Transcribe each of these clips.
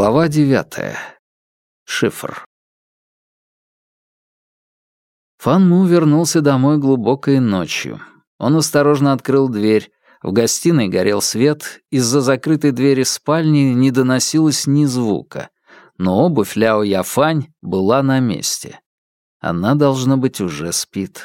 Глава 9. Шифр. Фан Му вернулся домой глубокой ночью. Он осторожно открыл дверь. В гостиной горел свет, из-за закрытой двери спальни не доносилось ни звука. Но обувь Ляо Яфань была на месте. Она, должно быть, уже спит.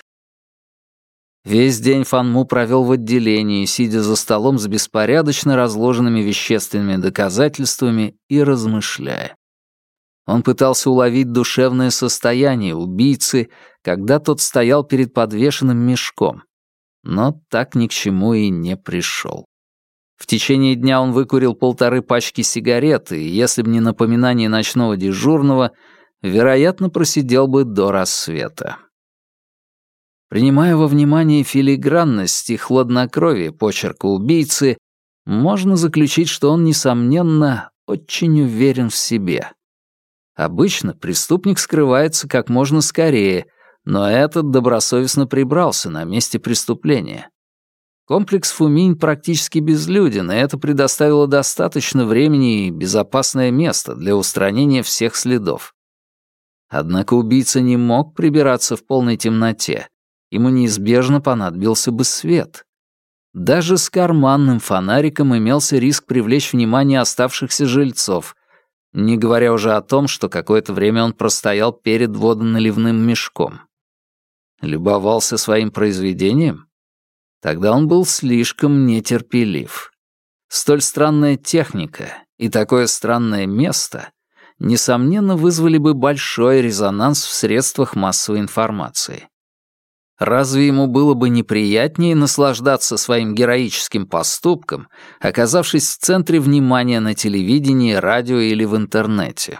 Весь день Фан Му провел в отделении, сидя за столом с беспорядочно разложенными вещественными доказательствами и размышляя. Он пытался уловить душевное состояние убийцы, когда тот стоял перед подвешенным мешком, но так ни к чему и не пришел. В течение дня он выкурил 1,5 пачки сигарет, и если б не напоминание ночного дежурного, вероятно, просидел бы до рассвета. Принимая во внимание филигранность и хладнокровие почерка убийцы, можно заключить, что он, несомненно, очень уверен в себе. Обычно преступник скрывается как можно скорее, но этот добросовестно прибрался на месте преступления. Комплекс Фуминь практически безлюден, и это предоставило достаточно времени и безопасное место для устранения всех следов. Однако убийца не мог прибираться в полной темноте. Ему неизбежно понадобился бы свет. Даже с карманным фонариком имелся риск привлечь внимание оставшихся жильцов, не говоря уже о том, что какое-то время он простоял перед водоналивным мешком. Любовался своим произведением? Тогда он был слишком нетерпелив. Столь странная техника и такое странное место, несомненно, вызвали бы большой резонанс в средствах массовой информации. Разве ему было бы неприятнее наслаждаться своим героическим поступком, оказавшись в центре внимания на телевидении, радио или в интернете?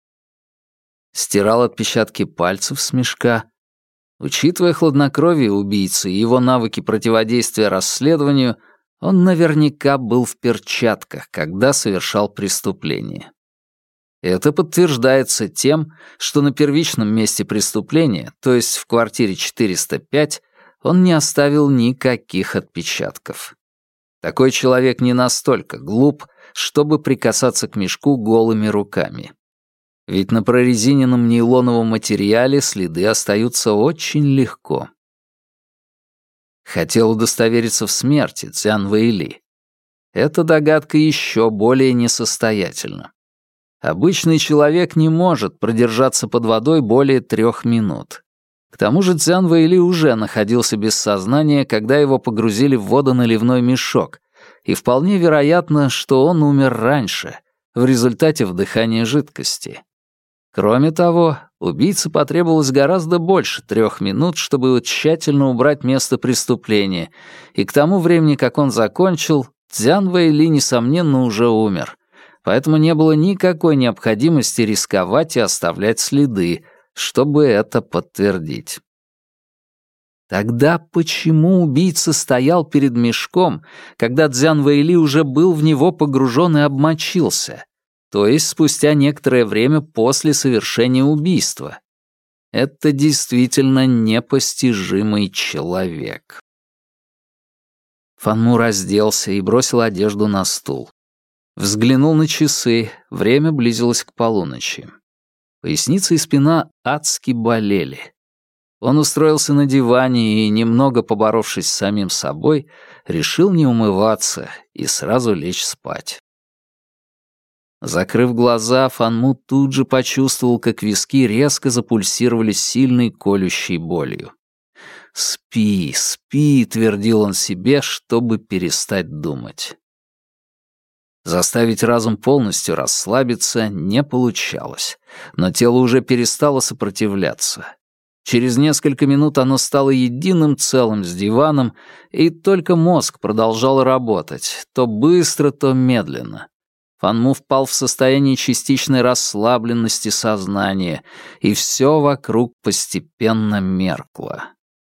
Стирал отпечатки пальцев с мешка. Учитывая хладнокровие убийцы и его навыки противодействия расследованию, он наверняка был в перчатках, когда совершал преступление. Это подтверждается тем, что на первичном месте преступления, то есть в квартире 405, он не оставил никаких отпечатков. Такой человек не настолько глуп, чтобы прикасаться к мешку голыми руками. Ведь на прорезиненном нейлоновом материале следы остаются очень легко. Хотел удостовериться в смерти Цзян Вэйли. Эта догадка еще более несостоятельна. Обычный человек не может продержаться под водой более 3 минут. К тому же Цзян Вэйли уже находился без сознания, когда его погрузили в водоналивной мешок, и вполне вероятно, что он умер раньше, в результате вдыхания жидкости. Кроме того, убийце потребовалось гораздо больше 3 минут, чтобы тщательно убрать место преступления, и к тому времени, как он закончил, Цзян Вэйли, несомненно, уже умер, поэтому не было никакой необходимости рисковать и оставлять следы, чтобы это подтвердить. Тогда почему убийца стоял перед мешком, когда Цзян Вэйли уже был в него погружен и обмочился, то есть спустя некоторое время после совершения убийства? Это действительно непостижимый человек. Фан Му разделся и бросил одежду на стул. Взглянул на часы, время близилось к полуночи. Поясница и спина адски болели. Он устроился на диване и, немного поборовшись с самим собой, решил не умываться и сразу лечь спать. Закрыв глаза, Фан Му тут же почувствовал, как виски резко запульсировали сильной колющей болью. «Спи, спи», — твердил он себе, чтобы перестать думать. Заставить разум полностью расслабиться не получалось, но тело уже перестало сопротивляться. Через несколько минут оно стало единым целым с диваном, и только мозг продолжал работать, то быстро, то медленно. Фан Му впал в состояние частичной расслабленности сознания, и все вокруг постепенно меркло.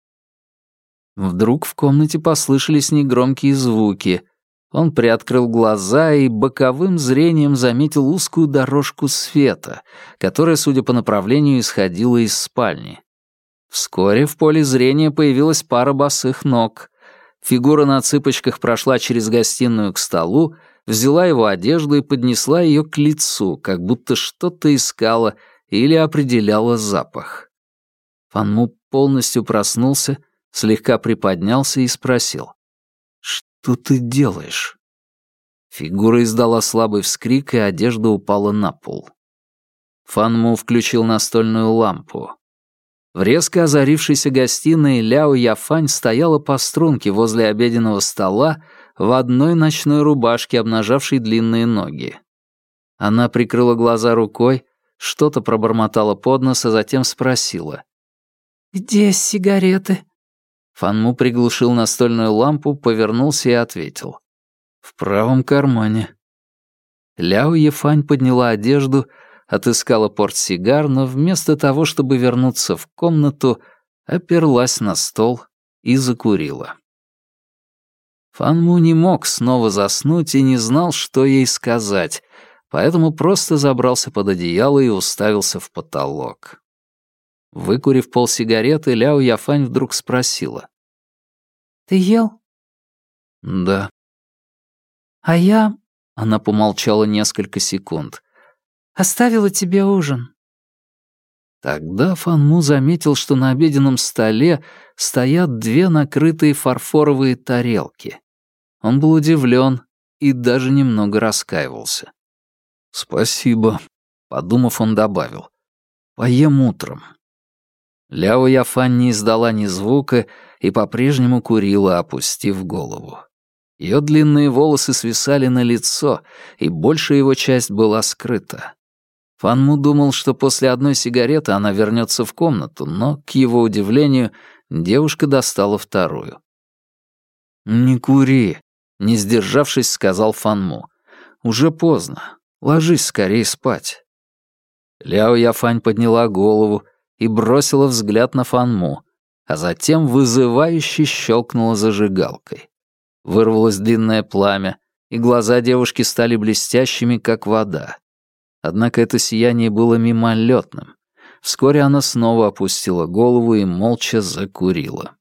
Вдруг в комнате послышались негромкие звуки. Он приоткрыл глаза и боковым зрением заметил узкую дорожку света, которая, судя по направлению, исходила из спальни. Вскоре в поле зрения появилась пара босых ног. Фигура на цыпочках прошла через гостиную к столу, взяла его одежду и поднесла ее к лицу, как будто что-то искала или определяла запах. Фан Му полностью проснулся, слегка приподнялся и спросил: «Что ты делаешь?» Фигура издала слабый вскрик, и одежда упала на пол. Фан Му включил настольную лампу. В резко озарившейся гостиной Ляо Яфань стояла по струнке возле обеденного стола в одной ночной рубашке, обнажавшей длинные ноги. Она прикрыла глаза рукой, что-то пробормотала под нос, а затем спросила: «Где сигареты?» Фан Му приглушил настольную лампу, повернулся и ответил: «В правом кармане». Ляо Яфань подняла одежду, отыскала портсигар, но вместо того, чтобы вернуться в комнату, оперлась на стол и закурила. Фан Му не мог снова заснуть и не знал, что ей сказать, поэтому просто забрался под одеяло и уставился в потолок. Выкурив полсигареты, Ляо Яфань вдруг спросила: «Ты ел?» «Да». «А я...» — она помолчала несколько секунд. «Оставила тебе ужин». Тогда Фан Му заметил, что на обеденном столе стоят две накрытые фарфоровые тарелки. Он был удивлен и даже немного раскаивался. «Спасибо», — подумав, он добавил. «Поем утром». Ляо Яфань не издала ни звука и по-прежнему курила, опустив голову. Ее длинные волосы свисали на лицо, и большая его часть была скрыта. Фан Му думал, что после одной сигареты она вернется в комнату, но, к его удивлению, девушка достала вторую. «Не кури», — не сдержавшись, сказал Фан Му. «Уже поздно. Ложись скорее спать». Ляо Яфань подняла голову и бросила взгляд на Фан Му, а затем вызывающе щелкнула зажигалкой. Вырвалось длинное пламя, и глаза девушки стали блестящими, как вода. Однако это сияние было мимолетным. Вскоре она снова опустила голову и молча закурила.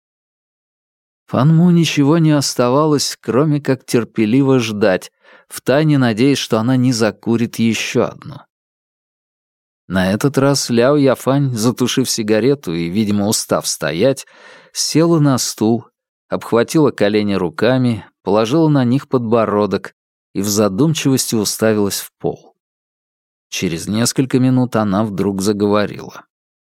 Фан Му ничего не оставалось, кроме как терпеливо ждать, втайне надеясь, что она не закурит еще одну. На этот раз Ляо Яфань, затушив сигарету и, видимо, устав стоять, села на стул, обхватила колени руками, положила на них подбородок и в задумчивости уставилась в пол. Через несколько минут она вдруг заговорила.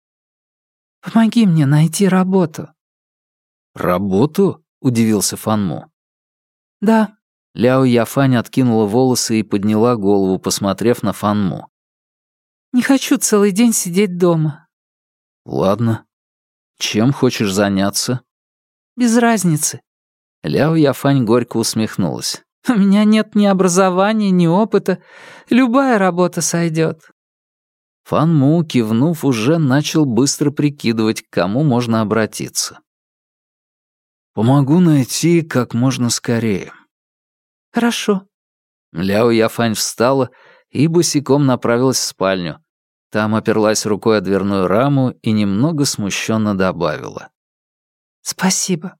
«Помоги мне найти работу». «Работу?» — удивился Фан Му. «Да». Ляо Яфань откинула волосы и подняла голову, посмотрев на Фан Му. «Не хочу целый день сидеть дома». «Ладно. Чем хочешь заняться?» «Без разницы». Ляо Яфань горько усмехнулась. «У меня нет ни образования, ни опыта. Любая работа сойдет». Фан Му, кивнув, уже начал быстро прикидывать, к кому можно обратиться. «Помогу найти как можно скорее». «Хорошо». Ляо Яфань встала и босиком направилась в спальню. Там оперлась рукой о дверную раму и немного смущенно добавила: «Спасибо».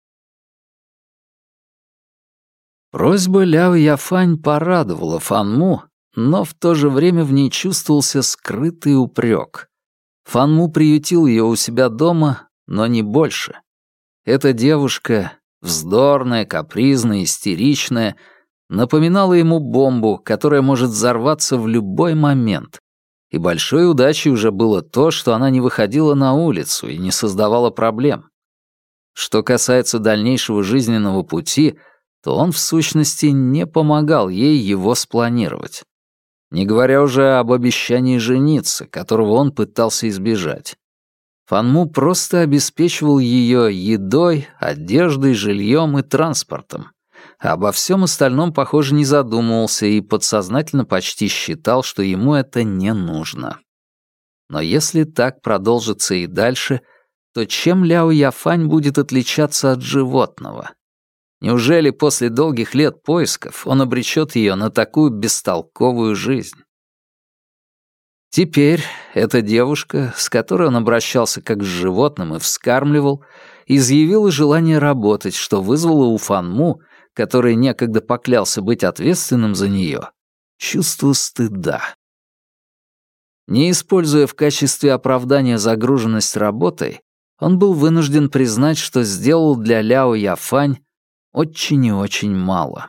Просьба Ляо Яфань порадовала Фан Му, но в то же время в ней чувствовался скрытый упрек. Фан Му приютил ее у себя дома, но не больше. Эта девушка, вздорная, капризная, истеричная, напоминала ему бомбу, которая может взорваться в любой момент. И большой удачей уже было то, что она не выходила на улицу и не создавала проблем. Что касается дальнейшего жизненного пути, то он, в сущности, не помогал ей его спланировать. Не говоря уже об обещании жениться, которого он пытался избежать. Фан Му просто обеспечивал ее едой, одеждой, жильем и транспортом. А обо всем остальном, похоже, не задумывался и подсознательно почти считал, что ему это не нужно. Но если так продолжится и дальше, то чем Ляо Яфань будет отличаться от животного? Неужели после долгих лет поисков он обречет ее на такую бестолковую жизнь? Теперь эта девушка, с которой он обращался как с животным и вскармливал, изъявила желание работать, что вызвало у Фан Му который некогда поклялся быть ответственным за нее, чувство стыда. Не используя в качестве оправдания загруженность работой, он был вынужден признать, что сделал для Ляо Яфань очень и очень мало.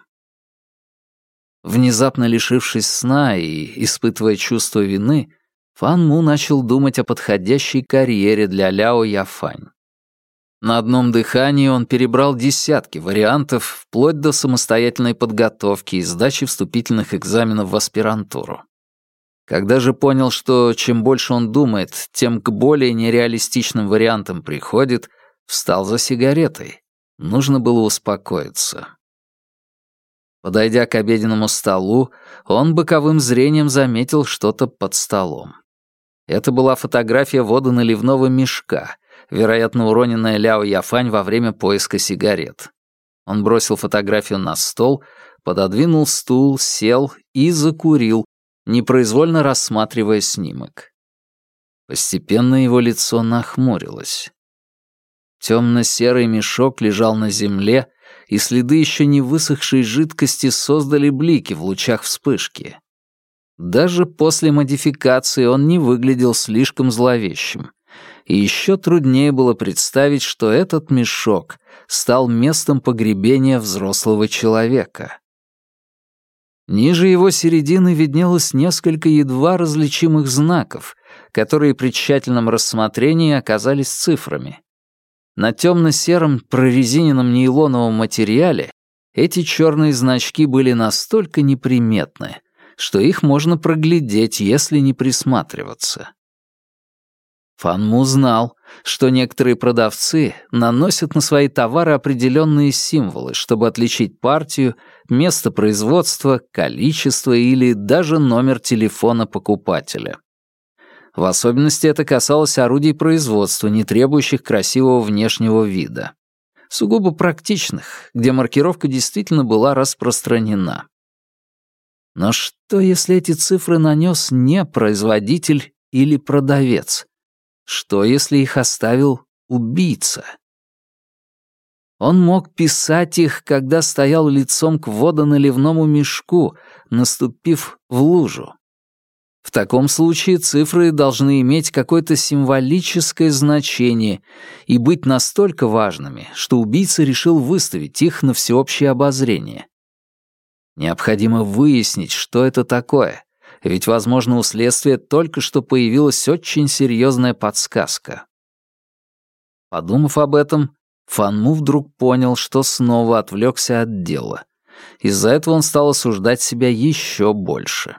Внезапно лишившись сна и испытывая чувство вины, Фан Му начал думать о подходящей карьере для Ляо Яфань. На одном дыхании он перебрал десятки вариантов, вплоть до самостоятельной подготовки и сдачи вступительных экзаменов в аспирантуру. Когда же понял, что чем больше он думает, тем к более нереалистичным вариантам приходит, встал за сигаретой. Нужно было успокоиться. Подойдя к обеденному столу, он боковым зрением заметил что-то под столом. Это была фотография водоналивного мешка, вероятно, уроненная Ляо Яфань во время поиска сигарет. Он бросил фотографию на стол, пододвинул стул, сел и закурил, непроизвольно рассматривая снимок. Постепенно его лицо нахмурилось. Темно-серый мешок лежал на земле, и следы еще не высохшей жидкости создали блики в лучах вспышки. Даже после модификации он не выглядел слишком зловещим. И еще труднее было представить, что этот мешок стал местом погребения взрослого человека. Ниже его середины виднелось несколько едва различимых знаков, которые при тщательном рассмотрении оказались цифрами. На темно-сером прорезиненном нейлоновом материале эти черные значки были настолько неприметны, что их можно проглядеть, если не присматриваться. Фан Му знал, что некоторые продавцы наносят на свои товары определенные символы, чтобы отличить партию, место производства, количество или даже номер телефона покупателя. В особенности это касалось орудий производства, не требующих красивого внешнего вида. Сугубо практичных, где маркировка действительно была распространена. Но что, если эти цифры нанес не производитель или продавец? Что, если их оставил убийца? Он мог писать их, когда стоял лицом к водоналивному мешку, наступив в лужу. В таком случае цифры должны иметь какое-то символическое значение и быть настолько важными, что убийца решил выставить их на всеобщее обозрение. Необходимо выяснить, что это такое, ведь, возможно, у следствия только что появилась очень серьезная подсказка. Подумав об этом, Фан Му вдруг понял, что снова отвлекся от дела. Из-за этого он стал осуждать себя еще больше.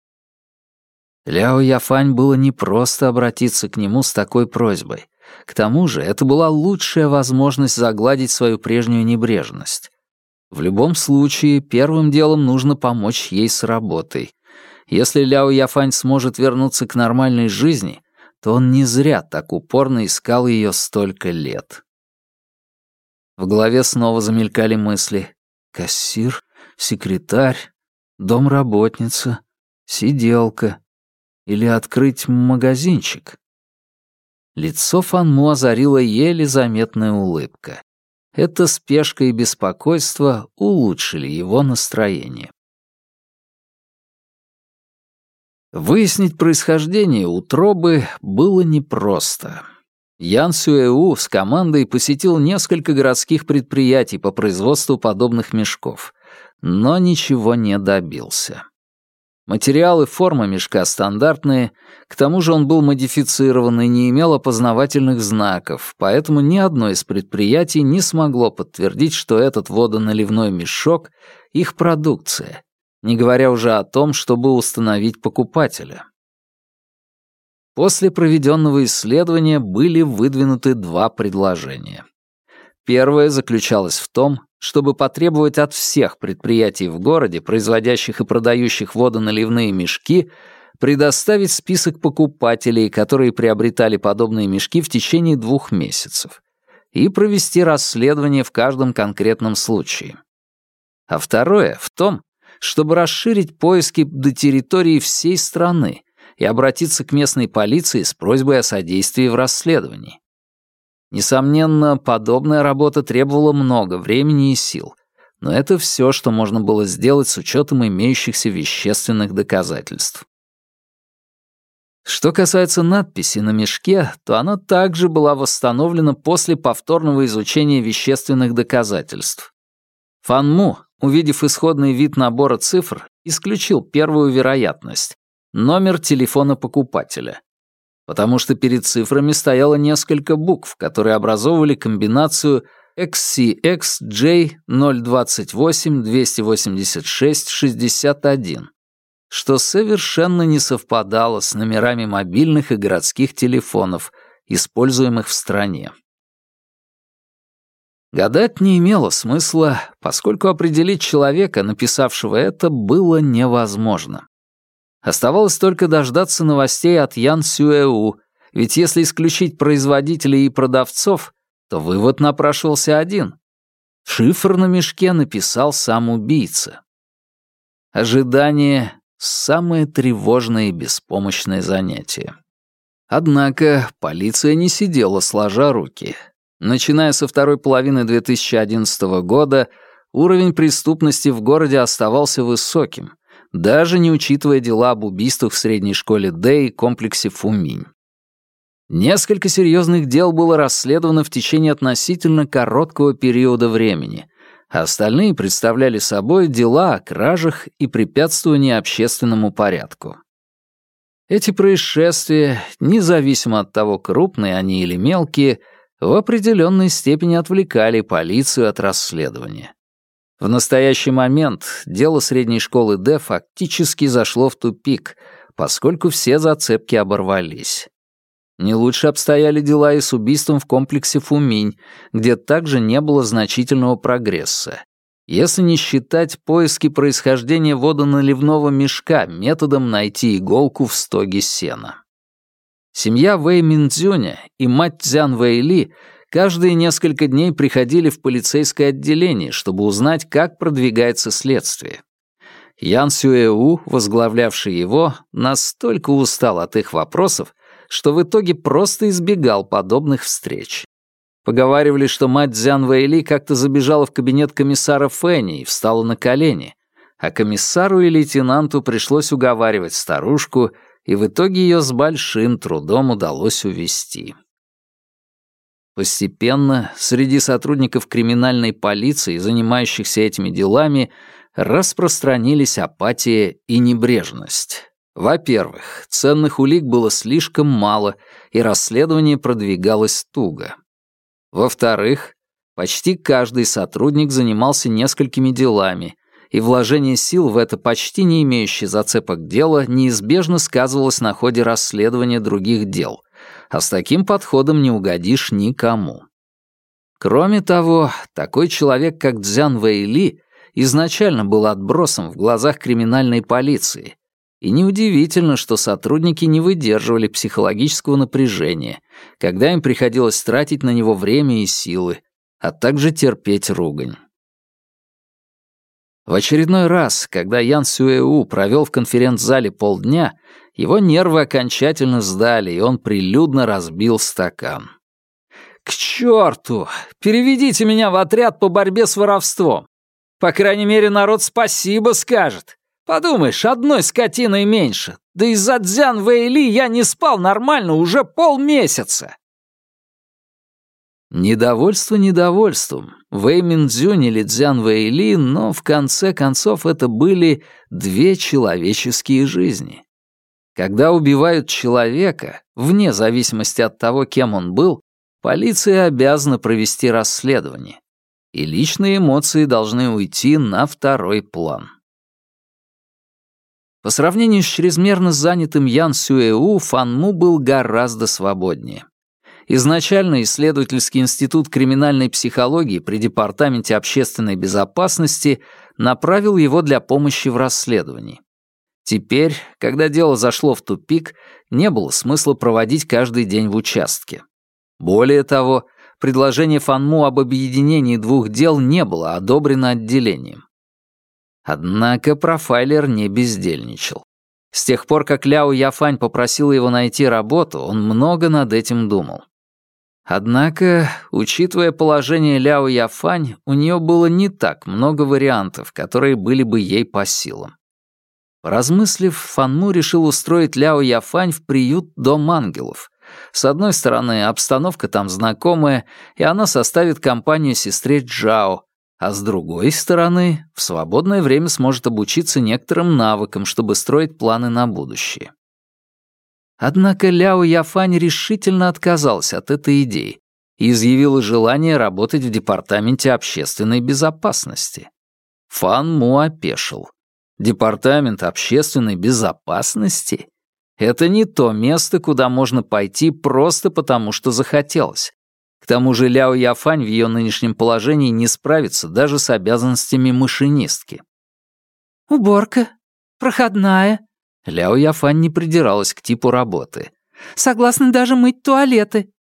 Ляо Яфань было непросто обратиться к нему с такой просьбой. К тому же это была лучшая возможность загладить свою прежнюю небрежность. В любом случае, первым делом нужно помочь ей с работой. Если Ляо Яфань сможет вернуться к нормальной жизни, то он не зря так упорно искал ее столько лет. В голове снова замелькали мысли. Кассир, секретарь, домработница, сиделка. Или открыть магазинчик? Лицо Фан Му озарила еле заметная улыбка. Эта спешка и беспокойство улучшили его настроение. Выяснить происхождение утробы было непросто. Ян Сюэу с командой посетил несколько городских предприятий по производству подобных мешков, но ничего не добился. Материал и форма мешка стандартные, к тому же он был модифицирован и не имел опознавательных знаков, поэтому ни одно из предприятий не смогло подтвердить, что этот водоналивной мешок — их продукция, не говоря уже о том, чтобы установить покупателя. После проведенного исследования были выдвинуты два предложения. Первое заключалось в том, чтобы потребовать от всех предприятий в городе, производящих и продающих водоналивные мешки, предоставить список покупателей, которые приобретали подобные мешки в течение 2 месяцев, и провести расследование в каждом конкретном случае. А второе в том, чтобы расширить поиски до территории всей страны и обратиться к местной полиции с просьбой о содействии в расследовании. Несомненно, подобная работа требовала много времени и сил, Но это все, что можно было сделать с учетом имеющихся вещественных доказательств. Что касается надписи на мешке, то она также была восстановлена после повторного изучения вещественных доказательств. Фан Му, увидев исходный вид набора цифр, исключил первую вероятность — номер телефона покупателя. Потому что перед цифрами стояло несколько букв, которые образовывали комбинацию XCX-J028-286-61, что совершенно не совпадало с номерами мобильных и городских телефонов, используемых в стране. Гадать не имело смысла, поскольку определить человека, написавшего это, было невозможно. Оставалось только дождаться новостей от Ян Сюэу, ведь если исключить производителей и продавцов, то вывод напрашивался один. Шифр на мешке написал сам убийца. Ожидание — самое тревожное и беспомощное занятие. Однако полиция не сидела сложа руки. Начиная со второй половины 2011 года уровень преступности в городе оставался высоким, даже не учитывая дела об убийствах в средней школе Дэ и комплексе Фуминь. Несколько серьезных дел было расследовано в течение относительно короткого периода времени, а остальные представляли собой дела о кражах и препятствовании общественному порядку. Эти происшествия, независимо от того, крупные они или мелкие, в определенной степени отвлекали полицию от расследования. В настоящий момент дело средней школы Д фактически зашло в тупик, поскольку все зацепки оборвались. Не лучше обстояли дела и с убийством в комплексе Фуминь, где также не было значительного прогресса, если не считать поиски происхождения водоналивного мешка методом найти иголку в стоге сена. Семья Вэй Минцзюня и мать Цзян Вэйли каждые несколько дней приходили в полицейское отделение, чтобы узнать, как продвигается следствие. Ян Сюэу, возглавлявший его, настолько устал от их вопросов, что в итоге просто избегал подобных встреч. Поговаривали, что мать Цзян Вэйли как-то забежала в кабинет комиссара Фэни и встала на колени, а комиссару и лейтенанту пришлось уговаривать старушку, и в итоге ее с большим трудом удалось увести. Постепенно среди сотрудников криминальной полиции, занимающихся этими делами, распространились апатия и небрежность. Во-первых, ценных улик было слишком мало, и расследование продвигалось туго. Во-вторых, почти каждый сотрудник занимался несколькими делами, и вложение сил в это почти не имеющее зацепок дело неизбежно сказывалось на ходе расследования других дел, а с таким подходом не угодишь никому. Кроме того, такой человек, как Цзян Вэйли, изначально был отбросом в глазах криминальной полиции, и неудивительно, что сотрудники не выдерживали психологического напряжения, когда им приходилось тратить на него время и силы, а также терпеть ругань. В очередной раз, когда Ян Сюэу провел в конференц-зале полдня, его нервы окончательно сдали, и он прилюдно разбил стакан. «К черту! Переведите меня в отряд по борьбе с воровством! По крайней мере, народ спасибо скажет! Подумаешь, одной скотиной меньше! Да из-за Цзян Вэйли я не спал нормально уже полмесяца!» Недовольство недовольством. Вэй Минцзюнь или Цзян Вэйли, но в конце концов это были две человеческие жизни. Когда убивают человека, вне зависимости от того, кем он был, полиция обязана провести расследование, и личные эмоции должны уйти на второй план. По сравнению с чрезмерно занятым Ян Сюэу, Фан Му был гораздо свободнее. Изначально исследовательский институт криминальной психологии при Департаменте общественной безопасности направил его для помощи в расследовании. Теперь, когда дело зашло в тупик, не было смысла проводить каждый день в участке. Более того, предложение Фан Му об объединении двух дел не было одобрено отделением. Однако профайлер не бездельничал. С тех пор, как Ляо Яфань попросила его найти работу, он много над этим думал. Однако, учитывая положение Ляо Яфань, у нее было не так много вариантов, которые были бы ей по силам. Поразмыслив, Фанму решил устроить Ляо Яфань в приют «Дом ангелов». С одной стороны, обстановка там знакомая, и она составит компанию сестре Джао, а с другой стороны, в свободное время сможет обучиться некоторым навыкам, чтобы строить планы на будущее. Однако Ляо Яфань решительно отказалась от этой идеи и изъявила желание работать в департаменте общественной безопасности. Фан Му опешил. Департамент общественной безопасности? Это не то место, куда можно пойти просто потому, что захотелось. К тому же Ляо Яфань в ее нынешнем положении не справится даже с обязанностями машинистки. «Уборка, проходная». Ляо Яфань не придиралась к типу работы. «Согласна даже мыть туалеты».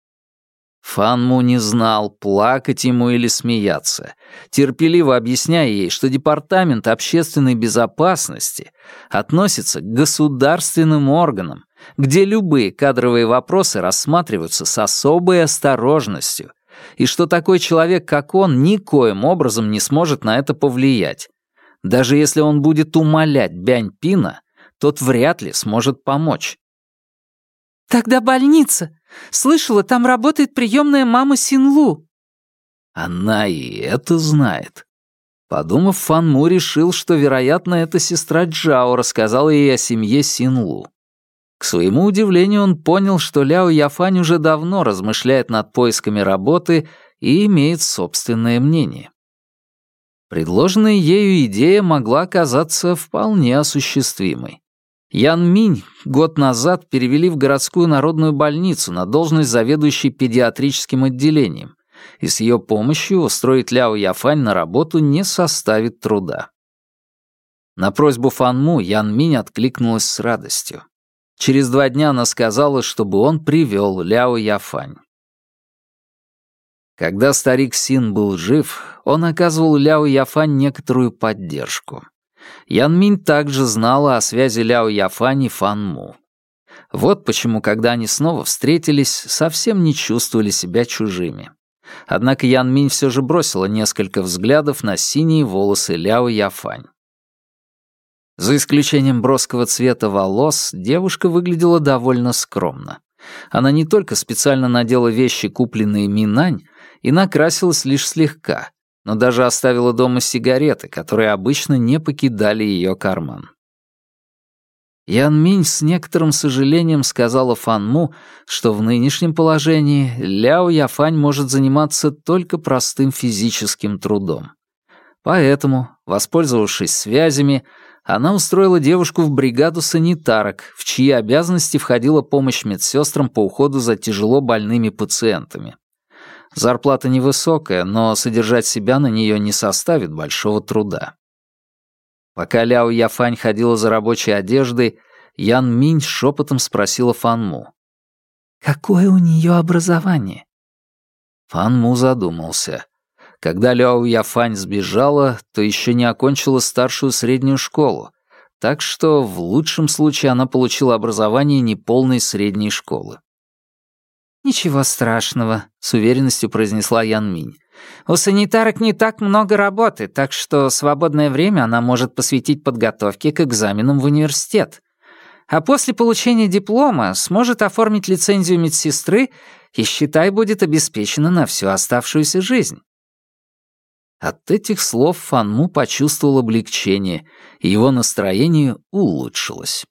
Фан Му не знал, плакать ему или смеяться, терпеливо объясняя ей, что Департамент общественной безопасности относится к государственным органам, где любые кадровые вопросы рассматриваются с особой осторожностью, и что такой человек, как он, никоим образом не сможет на это повлиять. Даже если он будет умолять Бянь Пина, тот вряд ли сможет помочь. «Тогда больница. Слышала, там работает приемная мама Синлу». Она и это знает. Подумав, Фан Му решил, что, вероятно, эта сестра Джао рассказала ей о семье Синлу. К своему удивлению, он понял, что Ляо Яфань уже давно размышляет над поисками работы и имеет собственное мнение. Предложенная ею идея могла оказаться вполне осуществимой. Ян Минь год назад перевели в городскую народную больницу на должность заведующей педиатрическим отделением, и с ее помощью устроить Ляо Яфань на работу не составит труда. На просьбу Фан Му Ян Минь откликнулась с радостью. Через 2 дня она сказала, чтобы он привел Ляо Яфань. Когда старик Син был жив, он оказывал Ляо Яфань некоторую поддержку. Ян Минь также знала о связи Ляо Яфань и Фан Му. Вот почему, когда они снова встретились, совсем не чувствовали себя чужими. Однако Ян Минь все же бросила несколько взглядов на синие волосы Ляо Яфань. За исключением броского цвета волос, девушка выглядела довольно скромно. Она не только специально надела вещи, купленные Минань, и накрасилась лишь слегка, но даже оставила дома сигареты, которые обычно не покидали ее карман. Ян Минь с некоторым сожалением сказала Фан Му, что в нынешнем положении Ляо Яфань может заниматься только простым физическим трудом. Поэтому, воспользовавшись связями, она устроила девушку в бригаду санитарок, в чьи обязанности входила помощь медсестрам по уходу за тяжело больными пациентами. Зарплата невысокая, но содержать себя на нее не составит большого труда. Пока Ляо Яфань ходила за рабочей одеждой, Ян Минь шепотом спросила Фан Му. «Какое у нее образование?» Фан Му задумался. Когда Ляо Яфань сбежала, то еще не окончила старшую среднюю школу, так что в лучшем случае она получила образование неполной средней школы. «Ничего страшного», — с уверенностью произнесла Ян Минь. «У санитарок не так много работы, так что свободное время она может посвятить подготовке к экзаменам в университет. А после получения диплома сможет оформить лицензию медсестры и, считай, будет обеспечена на всю оставшуюся жизнь». От этих слов Фан Му почувствовал облегчение, и его настроение улучшилось.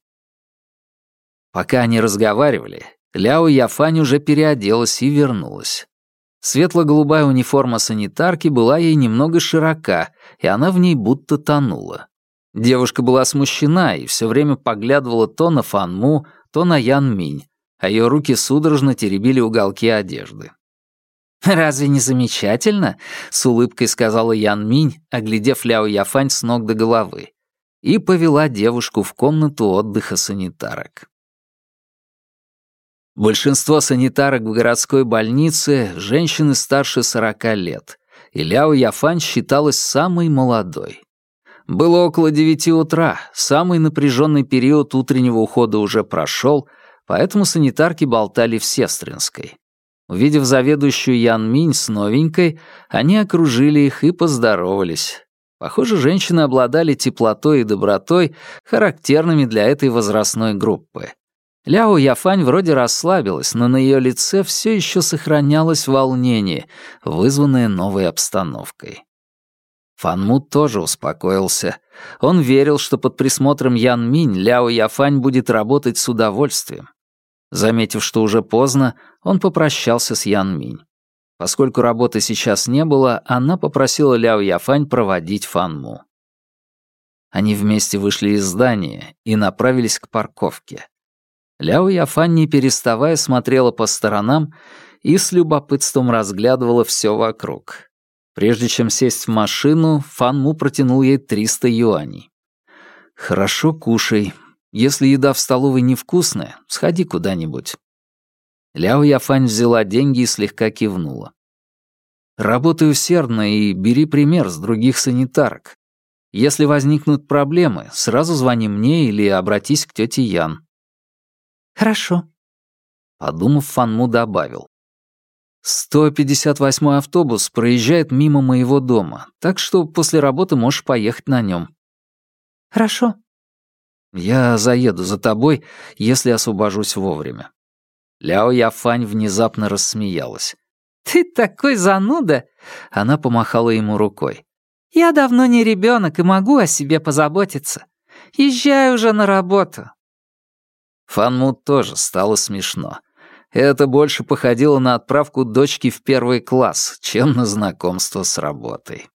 Пока они разговаривали, Ляо Яфань уже переоделась и вернулась. Светло-голубая униформа санитарки была ей немного широка, и она в ней будто тонула. Девушка была смущена и все время поглядывала то на Фан Му, то на Ян Минь, а ее руки судорожно теребили уголки одежды. «Разве не замечательно?» — с улыбкой сказала Ян Минь, оглядев Ляо Яфань с ног до головы, и повела девушку в комнату отдыха санитарок. Большинство санитарок в городской больнице — женщины старше 40 лет, и Ляо Яфань считалась самой молодой. Было около 9 утра, самый напряженный период утреннего ухода уже прошел, поэтому санитарки болтали в Сестринской. Увидев заведующую Ян Минь с новенькой, они окружили их и поздоровались. Похоже, женщины обладали теплотой и добротой, характерными для этой возрастной группы. Ляо Яфань вроде расслабилась, но на ее лице все еще сохранялось волнение, вызванное новой обстановкой. Фан Му тоже успокоился. Он верил, что под присмотром Ян Минь Ляо Яфань будет работать с удовольствием. Заметив, что уже поздно, он попрощался с Ян Минь. Поскольку работы сейчас не было, она попросила Ляо Яфань проводить Фан Му. Они вместе вышли из здания и направились к парковке. Ляо Яфань, не переставая, смотрела по сторонам и с любопытством разглядывала все вокруг. Прежде чем сесть в машину, Фан Му протянул ей 300 юаней. «Хорошо кушай. Если еда в столовой невкусная, сходи куда-нибудь». Ляо Яфань взяла деньги и слегка кивнула. «Работай усердно и бери пример с других санитарок. Если возникнут проблемы, сразу звони мне или обратись к тете Ян». «Хорошо». Подумав, Фан Му добавил. 158-й автобус проезжает мимо моего дома, так что после работы можешь поехать на нем. «Хорошо». Я заеду за тобой, если освобожусь вовремя. Ляо Яфань внезапно рассмеялась. «Ты такой зануда!» Она помахала ему рукой. «Я давно не ребенок и могу о себе позаботиться. Езжай уже на работу». Фан Му тоже стало смешно. Это больше походило на отправку дочки в 1 класс, чем на знакомство с работой.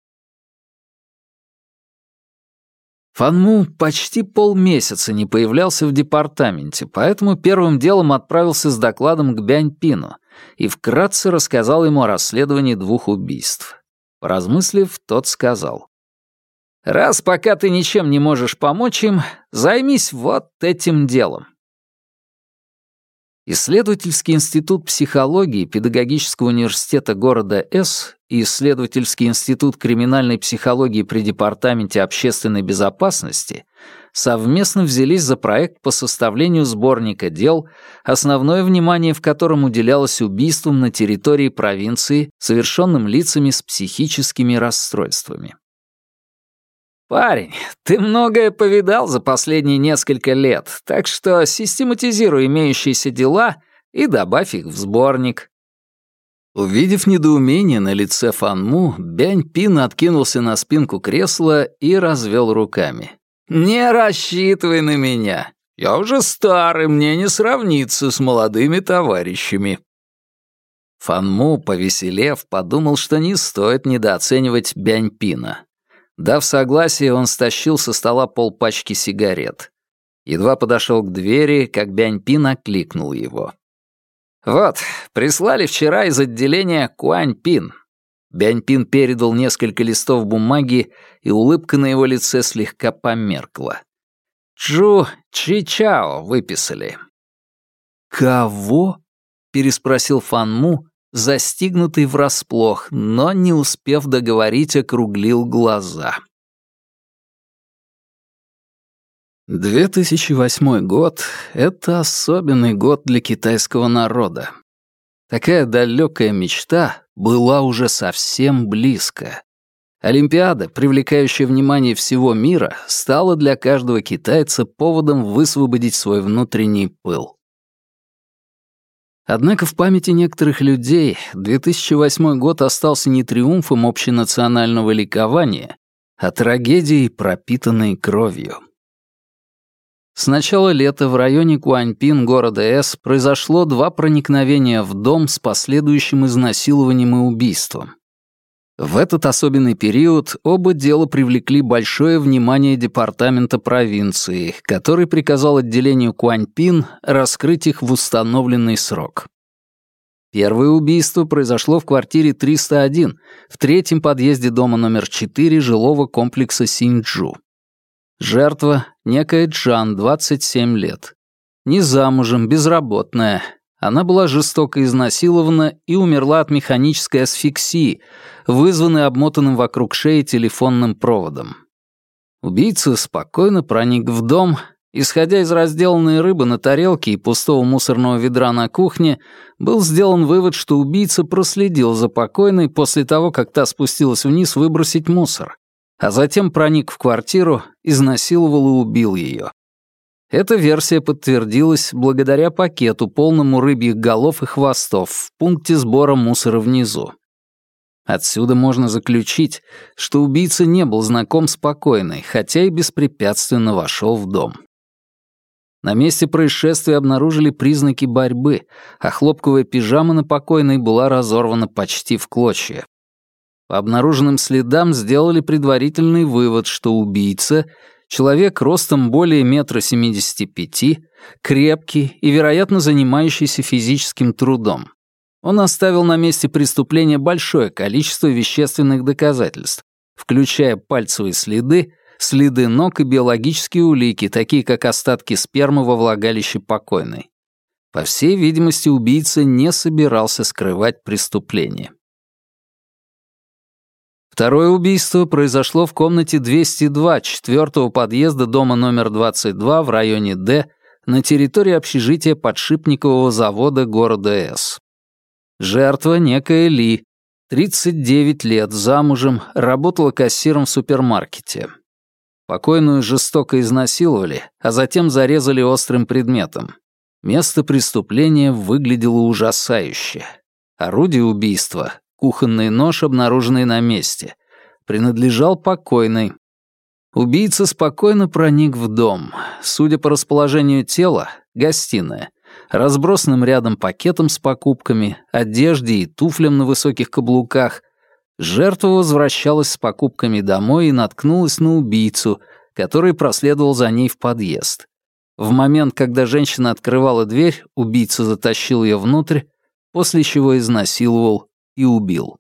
Фан Му почти полмесяца не появлялся в департаменте, поэтому первым делом отправился с докладом к Бянь Пину и вкратце рассказал ему о расследовании 2 убийств. Поразмыслив, тот сказал: «Раз пока ты ничем не можешь помочь им, займись вот этим делом». Исследовательский институт психологии Педагогического университета города С и Исследовательский институт криминальной психологии при Департаменте общественной безопасности совместно взялись за проект по составлению сборника дел, основное внимание в котором уделялось убийствам на территории провинции, совершенным лицами с психическими расстройствами. «Парень, ты многое повидал за последние несколько лет, так что систематизируй имеющиеся дела и добавь их в сборник». Увидев недоумение на лице Фан Му, Бянь Пин откинулся на спинку кресла и развел руками. «Не рассчитывай на меня. Я уже старый, мне не сравниться с молодыми товарищами». Фан Му, повеселев, подумал, что не стоит недооценивать Бянь Пина. Дав согласие, он стащил со стола полпачки сигарет. Едва подошел к двери, как Бянь Пин окликнул его. «Вот, прислали вчера из отделения Куань Пин». Бянь Пин передал несколько листов бумаги, и улыбка на его лице слегка померкла. «Чжу Чи-Чао выписали». «Кого?» — переспросил Фан Му, застигнутый врасплох, но, не успев договорить, округлил глаза. 2008 год — это особенный год для китайского народа. Такая далекая мечта была уже совсем близко. Олимпиада, привлекающая внимание всего мира, стала для каждого китайца поводом высвободить свой внутренний пыл. Однако в памяти некоторых людей 2008 год остался не триумфом общенационального ликования, а трагедией, пропитанной кровью. С начала лета в районе Куаньпин города С произошло 2 проникновения в дом с последующим изнасилованием и убийством. В этот особенный период оба дела привлекли большое внимание департамента провинции, который приказал отделению Куаньпин раскрыть их в установленный срок. Первое убийство произошло в квартире 301 в 3-м подъезде дома номер 4 жилого комплекса Синьчжу. Жертва — некая Джан, 27 лет. Не замужем, безработная. Она была жестоко изнасилована и умерла от механической асфиксии, вызванной обмотанным вокруг шеи телефонным проводом. Убийца спокойно проник в дом Исходя из разделанной рыбы на тарелке и пустого мусорного ведра на кухне, был сделан вывод, что убийца проследил за покойной после того, как та спустилась вниз выбросить мусор, а затем проник в квартиру, изнасиловал и убил ее. Эта версия подтвердилась благодаря пакету, полному рыбьих голов и хвостов, в пункте сбора мусора внизу. Отсюда можно заключить, что убийца не был знаком с покойной, хотя и беспрепятственно вошел в дом. На месте происшествия обнаружили признаки борьбы, а хлопковая пижама на покойной была разорвана почти в клочья. По обнаруженным следам сделали предварительный вывод, что убийца — человек ростом более 1,75 м, крепкий и, вероятно, занимающийся физическим трудом. Он оставил на месте преступления большое количество вещественных доказательств, включая пальцевые следы, следы ног и биологические улики, такие как остатки спермы во влагалище покойной. По всей видимости, убийца не собирался скрывать преступление. Второе убийство произошло в комнате 202 четвертого подъезда дома номер 22 в районе Д на территории общежития подшипникового завода города С. Жертва некая Ли, 39 лет, замужем, работала кассиром в супермаркете. Покойную жестоко изнасиловали, а затем зарезали острым предметом. Место преступления выглядело ужасающе. Орудие убийства, кухонный нож, обнаруженный на месте, принадлежал покойной. Убийца спокойно проник в дом. Судя по расположению тела, гостиная, разбросанным рядом пакетом с покупками, одежде и туфлям на высоких каблуках, жертва возвращалась с покупками домой и наткнулась на убийцу, который проследовал за ней в подъезд. В момент, когда женщина открывала дверь, убийца затащил ее внутрь, после чего изнасиловал и убил.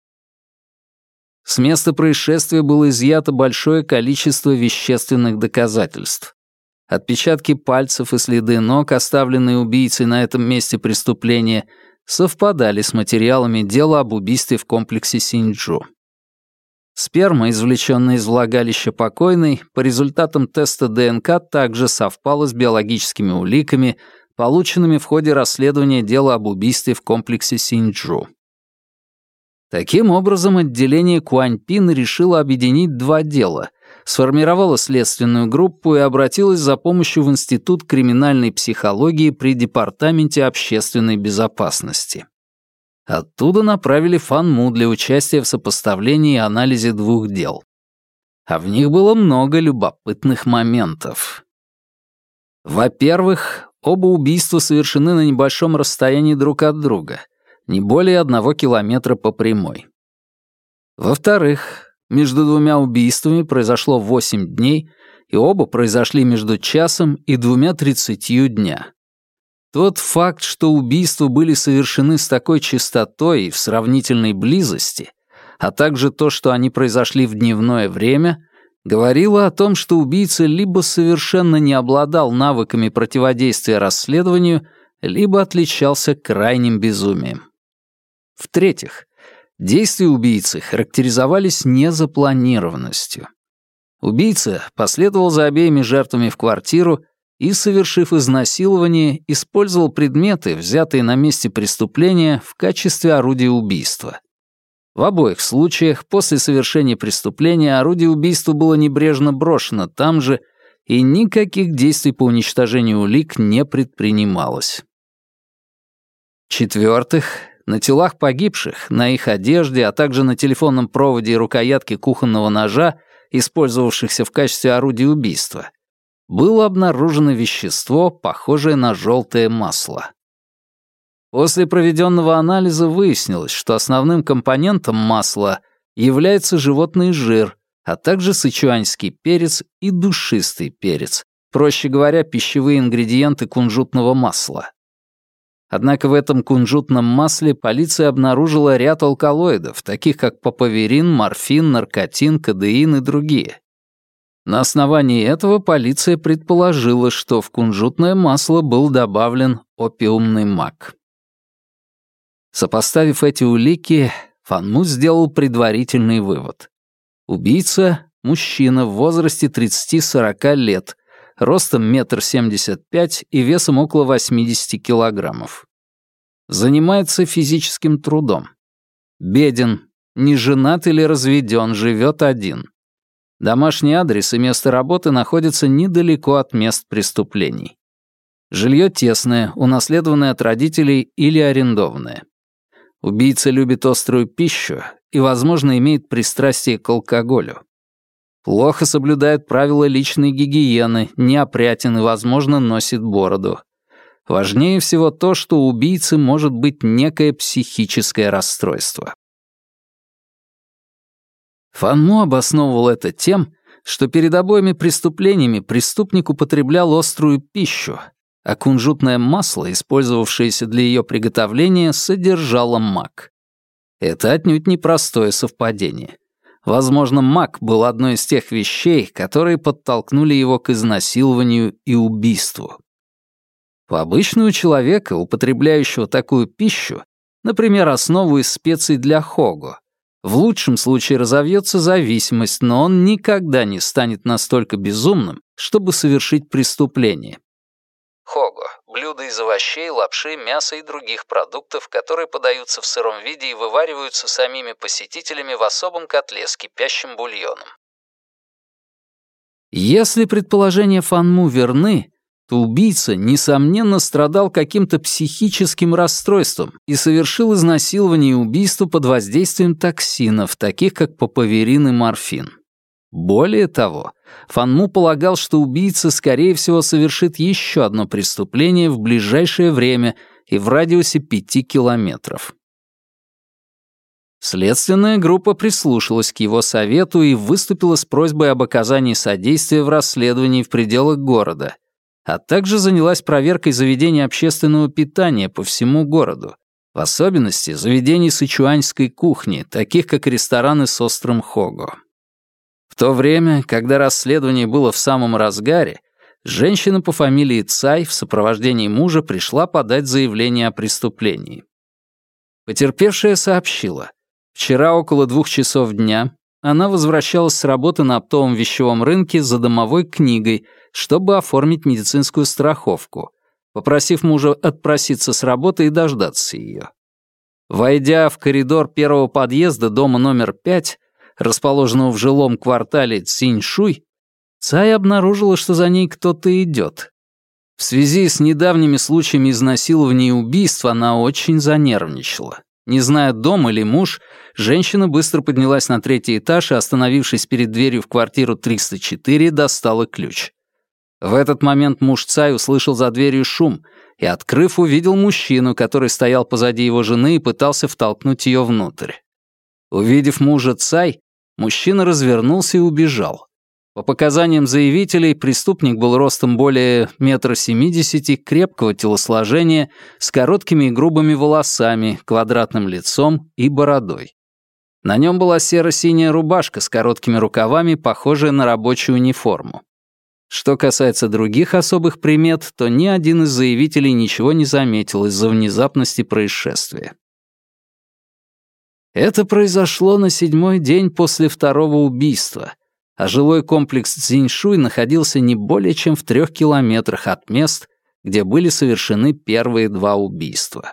С места происшествия было изъято большое количество вещественных доказательств. Отпечатки пальцев и следы ног, оставленные убийцей на этом месте преступления, совпадали с материалами дела об убийстве в комплексе Синьчжу. Сперма, извлеченная из влагалища покойной, по результатам теста ДНК также совпала с биологическими уликами, полученными в ходе расследования дела об убийстве в комплексе Синьчжу. Таким образом, отделение Куаньпин решило объединить два дела, сформировало следственную группу и обратилось за помощью в Институт криминальной психологии при Департаменте общественной безопасности. Оттуда направили Фан Му для участия в сопоставлении и анализе двух дел. А в них было много любопытных моментов. Во-первых, оба убийства совершены на небольшом расстоянии друг от друга, не более 1 километра по прямой. Во-вторых, между двумя убийствами произошло 8 дней, и оба произошли между 1 и 2:30 дня. Тот факт, что убийства были совершены с такой частотой и в сравнительной близости, а также то, что они произошли в дневное время, говорило о том, что убийца либо совершенно не обладал навыками противодействия расследованию, либо отличался крайним безумием. В-третьих, действия убийцы характеризовались незапланированностью. Убийца последовал за обеими жертвами в квартиру и, совершив изнасилование, использовал предметы, взятые на месте преступления, в качестве орудия убийства. В обоих случаях после совершения преступления орудие убийства было небрежно брошено там же, и никаких действий по уничтожению улик не предпринималось. В-четвертых, на телах погибших, на их одежде, а также на телефонном проводе и рукоятке кухонного ножа, использовавшихся в качестве орудия убийства, было обнаружено вещество, похожее на желтое масло. После проведенного анализа выяснилось, что основным компонентом масла является животный жир, а также сычуаньский перец и душистый перец, проще говоря, пищевые ингредиенты кунжутного масла. Однако в этом кунжутном масле полиция обнаружила ряд алкалоидов, таких как папаверин, морфин, наркотин, кадеин и другие. На основании этого полиция предположила, что в кунжутное масло был добавлен опиумный мак. Сопоставив эти улики, Фан Му сделал предварительный вывод. Убийца — мужчина в возрасте 30-40 лет, ростом 1,75 м и весом около 80 килограммов. Занимается физическим трудом. Беден, не женат или разведен, живет один. Домашний адрес и место работы находятся недалеко от мест преступлений. Жилье тесное, унаследованное от родителей или арендованное. Убийца любит острую пищу и, возможно, имеет пристрастие к алкоголю. Плохо соблюдает правила личной гигиены, неопрятен и, возможно, носит бороду. Важнее всего то, что у убийцы может быть некое психическое расстройство. Фан Му обосновывал это тем, что перед обоими преступлениями преступник употреблял острую пищу, а кунжутное масло, использовавшееся для ее приготовления, содержало мак. Это отнюдь непростое совпадение. Возможно, мак был одной из тех вещей, которые подтолкнули его к изнасилованию и убийству. У обычного человека, употребляющего такую пищу, например, основу из специй для хого, в лучшем случае разовьется зависимость, но он никогда не станет настолько безумным, чтобы совершить преступление. Хого – блюдо из овощей, лапши, мяса и других продуктов, которые подаются в сыром виде и вывариваются самими посетителями в особом котле с кипящим бульоном. Если предположения Фан Му верны, то убийца, несомненно, страдал каким-то психическим расстройством и совершил изнасилование и убийство под воздействием токсинов, таких как папаверин и морфин. Более того, Фан Му полагал, что убийца, скорее всего, совершит еще одно преступление в ближайшее время и в радиусе 5 километров. Следственная группа прислушалась к его совету и выступила с просьбой об оказании содействия в расследовании в пределах города, а также занялась проверкой заведений общественного питания по всему городу, в особенности заведений сычуаньской кухни, таких как рестораны с острым хого. В то время, когда расследование было в самом разгаре, женщина по фамилии Цай в сопровождении мужа пришла подать заявление о преступлении. Потерпевшая сообщила, вчера около 2 часов дня она возвращалась с работы на оптовом вещевом рынке за домовой книгой, чтобы оформить медицинскую страховку, попросив мужа отпроситься с работы и дождаться ее. Войдя в коридор первого подъезда дома номер 5, расположенного в жилом квартале Циньшуй, Цай обнаружила, что за ней кто-то идет. В связи с недавними случаями изнасилования и убийств она очень занервничала. Не зная, дом или муж, женщина быстро поднялась на 3-й этаж и, остановившись перед дверью в квартиру 304, достала ключ. В этот момент муж Цай услышал за дверью шум и, открыв, увидел мужчину, который стоял позади его жены и пытался втолкнуть ее внутрь. Увидев мужа Цай, мужчина развернулся и убежал. По показаниям заявителей, преступник был ростом более 1,70 м, крепкого телосложения, с короткими и грубыми волосами, квадратным лицом и бородой. На нем была серо-синяя рубашка с короткими рукавами, похожая на рабочую униформу. Что касается других особых примет, то ни один из заявителей ничего не заметил из-за внезапности происшествия. Это произошло на 7-й день после второго убийства, а жилой комплекс Цзиньшуй находился не более чем в 3 километрах от мест, где были совершены первые 2 убийства.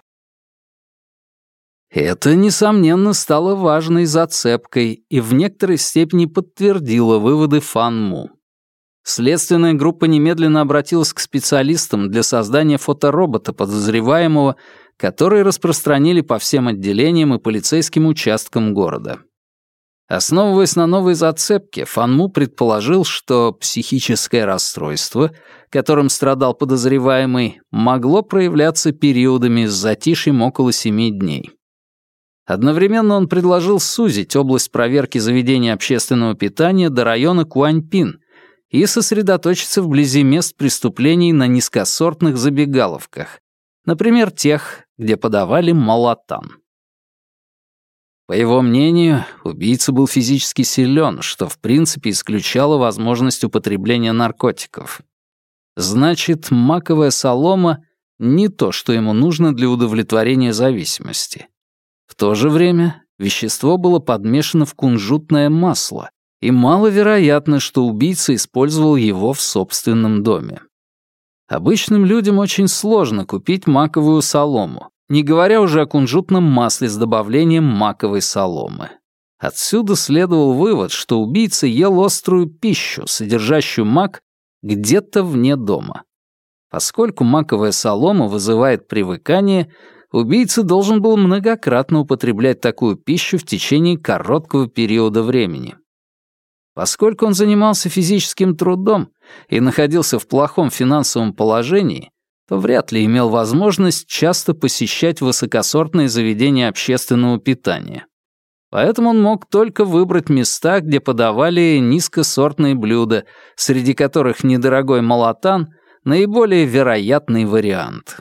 Это, несомненно, стало важной зацепкой и в некоторой степени подтвердило выводы Фан Му. Следственная группа немедленно обратилась к специалистам для создания фоторобота подозреваемого, которые распространили по всем отделениям и полицейским участкам города. Основываясь на новой зацепке, Фан Му предположил, что психическое расстройство, которым страдал подозреваемый, могло проявляться периодами с затишьем около 7 дней. Одновременно он предложил сузить область проверки заведений общественного питания до района Куаньпин и сосредоточиться вблизи мест преступлений на низкосортных забегаловках, например, тех, где подавали молотан. По его мнению, убийца был физически силен, что в принципе исключало возможность употребления наркотиков. Значит, маковая солома — не то, что ему нужно для удовлетворения зависимости. В то же время вещество было подмешано в кунжутное масло, и маловероятно, что убийца использовал его в собственном доме. Обычным людям очень сложно купить маковую солому, не говоря уже о кунжутном масле с добавлением маковой соломы. Отсюда следовал вывод, что убийца ел острую пищу, содержащую мак, где-то вне дома. Поскольку маковая солома вызывает привыкание, убийца должен был многократно употреблять такую пищу в течение короткого периода времени. Поскольку он занимался физическим трудом и находился в плохом финансовом положении, то вряд ли имел возможность часто посещать высокосортные заведения общественного питания. Поэтому он мог только выбрать места, где подавали низкосортные блюда, среди которых недорогой молотан — наиболее вероятный вариант.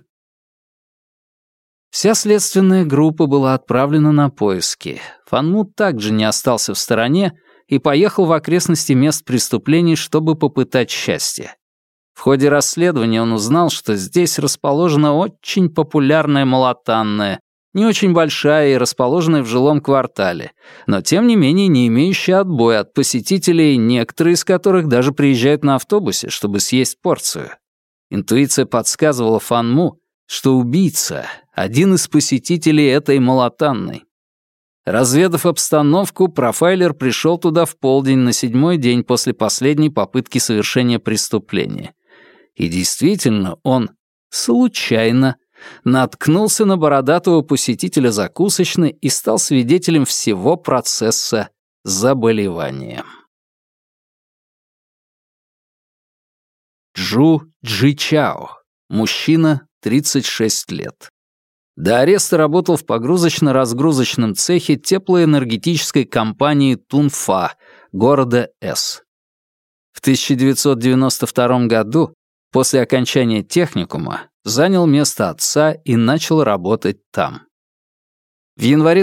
Вся следственная группа была отправлена на поиски. Фан Му также не остался в стороне и поехал в окрестности мест преступлений, чтобы попытать счастье. В ходе расследования он узнал, что здесь расположена очень популярная молотанная, не очень большая и расположенная в жилом квартале, но тем не менее не имеющая отбоя от посетителей, некоторые из которых даже приезжают на автобусе, чтобы съесть порцию. Интуиция подсказывала Фан Му, что убийца — один из посетителей этой молотанной. Разведав обстановку, профайлер пришел туда в полдень на 7-й день после последней попытки совершения преступления. И действительно, он случайно наткнулся на бородатого посетителя закусочной и стал свидетелем всего процесса заболевания. Чжу Чжичао. Мужчина, 36 лет. До ареста работал в погрузочно-разгрузочном цехе теплоэнергетической компании Тунфа, города С. В 1992 году, после окончания техникума, занял место отца и начал работать там. В январе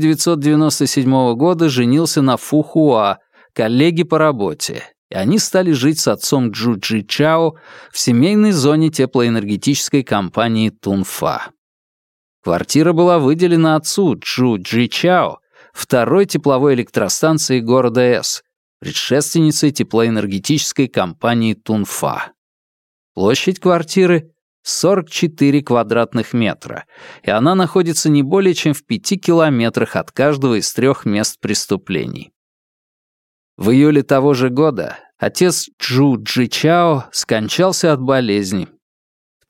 1997 года женился на Фу Хуа, коллеге по работе, и они стали жить с отцом Чжу Чжичао в семейной зоне теплоэнергетической компании Тунфа. Квартира была выделена отцу Чжу Чжичао, второй тепловой электростанции города С, предшественницей теплоэнергетической компании Тунфа. Площадь квартиры — 44 квадратных метра, и она находится не более чем в 5 километрах от каждого из 3 мест преступлений. В июле того же года отец Чжу Чжичао скончался от болезни. В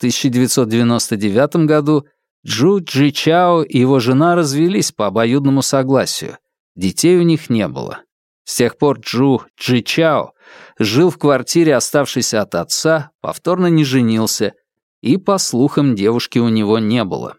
1999 году Чжу Чжичао и его жена развелись по обоюдному согласию. Детей у них не было. С тех пор Чжу Чжичао жил в квартире, оставшейся от отца, повторно не женился, и, по слухам, девушки у него не было.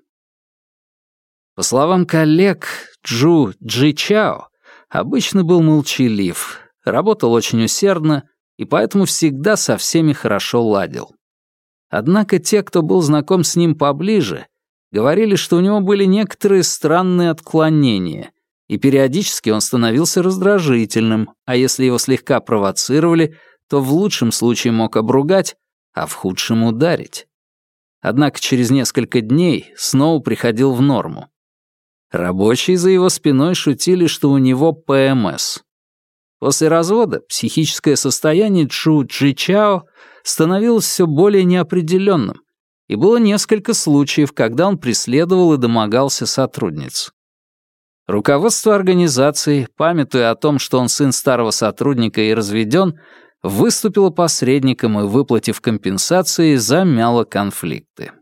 По словам коллег, Чжу Чжичао обычно был молчалив, работал очень усердно и поэтому всегда со всеми хорошо ладил. Однако те, кто был знаком с ним поближе, говорили, что у него были некоторые странные отклонения, и периодически он становился раздражительным, а если его слегка провоцировали, то в лучшем случае мог обругать, а в худшем ударить. Однако через несколько дней снова приходил в норму. Рабочие за его спиной шутили, что у него ПМС. После развода психическое состояние Чжу Чжичао становилось все более неопределенным, и было несколько случаев, когда он преследовал и домогался сотрудниц. Руководство организации, памятуя о том, что он сын старого сотрудника и разведен, выступило посредником и, выплатив компенсации, замяло конфликты.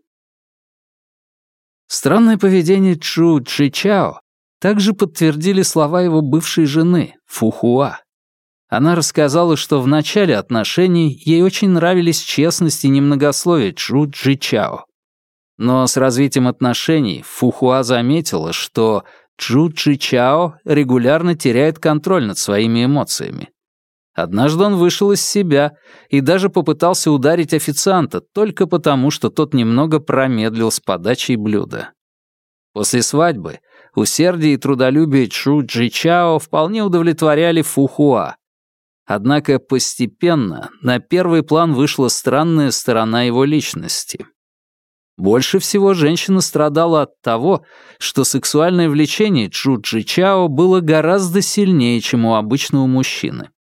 Странное поведение Чжу Чжичао также подтвердили слова его бывшей жены, Фу Хуа. Она рассказала, что в начале отношений ей очень нравились честность и немногословие Чжу Чжичао. Но с развитием отношений Фу Хуа заметила, что Чжу Чжичао регулярно теряет контроль над своими эмоциями. Однажды он вышел из себя и даже попытался ударить официанта только потому, что тот немного промедлил с подачей блюда. После свадьбы усердие и трудолюбие Чжу Чжичао вполне удовлетворяли Фу Хуа. Однако постепенно на первый план вышла странная сторона его личности. Больше всего женщина страдала от того, что сексуальное влечение Чжу Чжичао было гораздо сильнее, чем у обычного мужчины.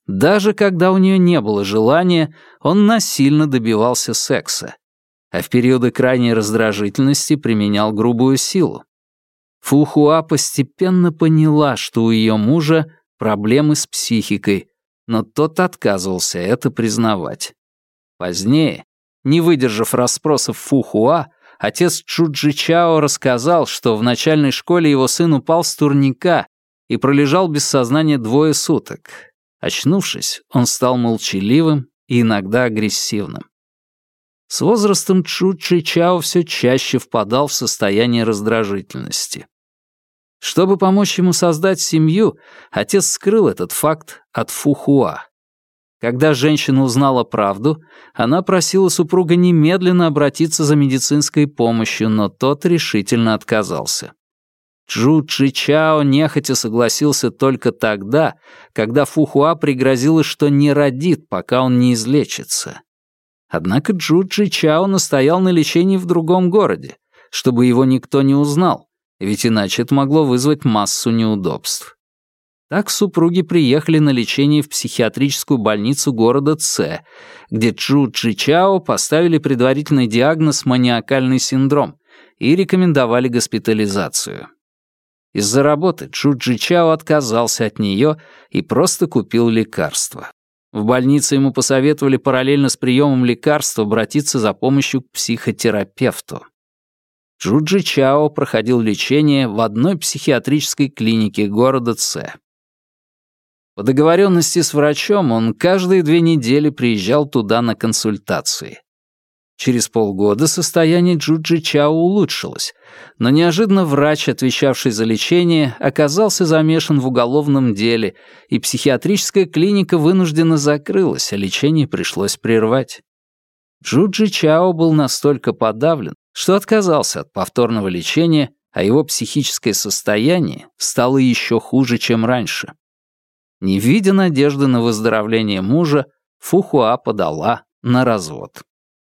Даже когда у нее не было желания, он насильно добивался секса, а в периоды крайней раздражительности применял грубую силу. Фу Хуа постепенно поняла, что у ее мужа проблемы с психикой, но тот отказывался это признавать. Позднее, не выдержав расспросов Фу Хуа, отец Чжу Чжичао рассказал, что в начальной школе его сын упал с турника и пролежал без сознания 2 суток. Очнувшись, он стал молчаливым и иногда агрессивным. С возрастом Чжу Чжичао все чаще впадал в состояние раздражительности. Чтобы помочь ему создать семью, отец скрыл этот факт от Фу Хуа. Когда женщина узнала правду, она просила супруга немедленно обратиться за медицинской помощью, но тот решительно отказался. Чжу Чжичао нехотя согласился только тогда, когда Фу Хуа пригрозила, что не родит, пока он не излечится. Однако Чжу Чжичао настоял на лечении в другом городе, чтобы его никто не узнал, ведь иначе это могло вызвать массу неудобств. Так супруги приехали на лечение в психиатрическую больницу города Цэ, где Чжу Чжичао поставили предварительный диагноз маниакальный синдром и рекомендовали госпитализацию. Из-за работы Чжу Чжичао отказался от нее и просто купил лекарства. В больнице ему посоветовали параллельно с приемом лекарств обратиться за помощью к психотерапевту. Чжу Чжичао проходил лечение в одной психиатрической клинике города Цэ. По договоренности с врачом он каждые 2 недели приезжал туда на консультации. Через полгода состояние Чжу Чжичао улучшилось, но неожиданно врач, отвечавший за лечение, оказался замешан в уголовном деле, и психиатрическая клиника вынуждена закрылась, а лечение пришлось прервать. Чжу Чжичао был настолько подавлен, что отказался от повторного лечения, а его психическое состояние стало еще хуже, чем раньше. Не видя надежды на выздоровление мужа, Фу Хуа подала на развод.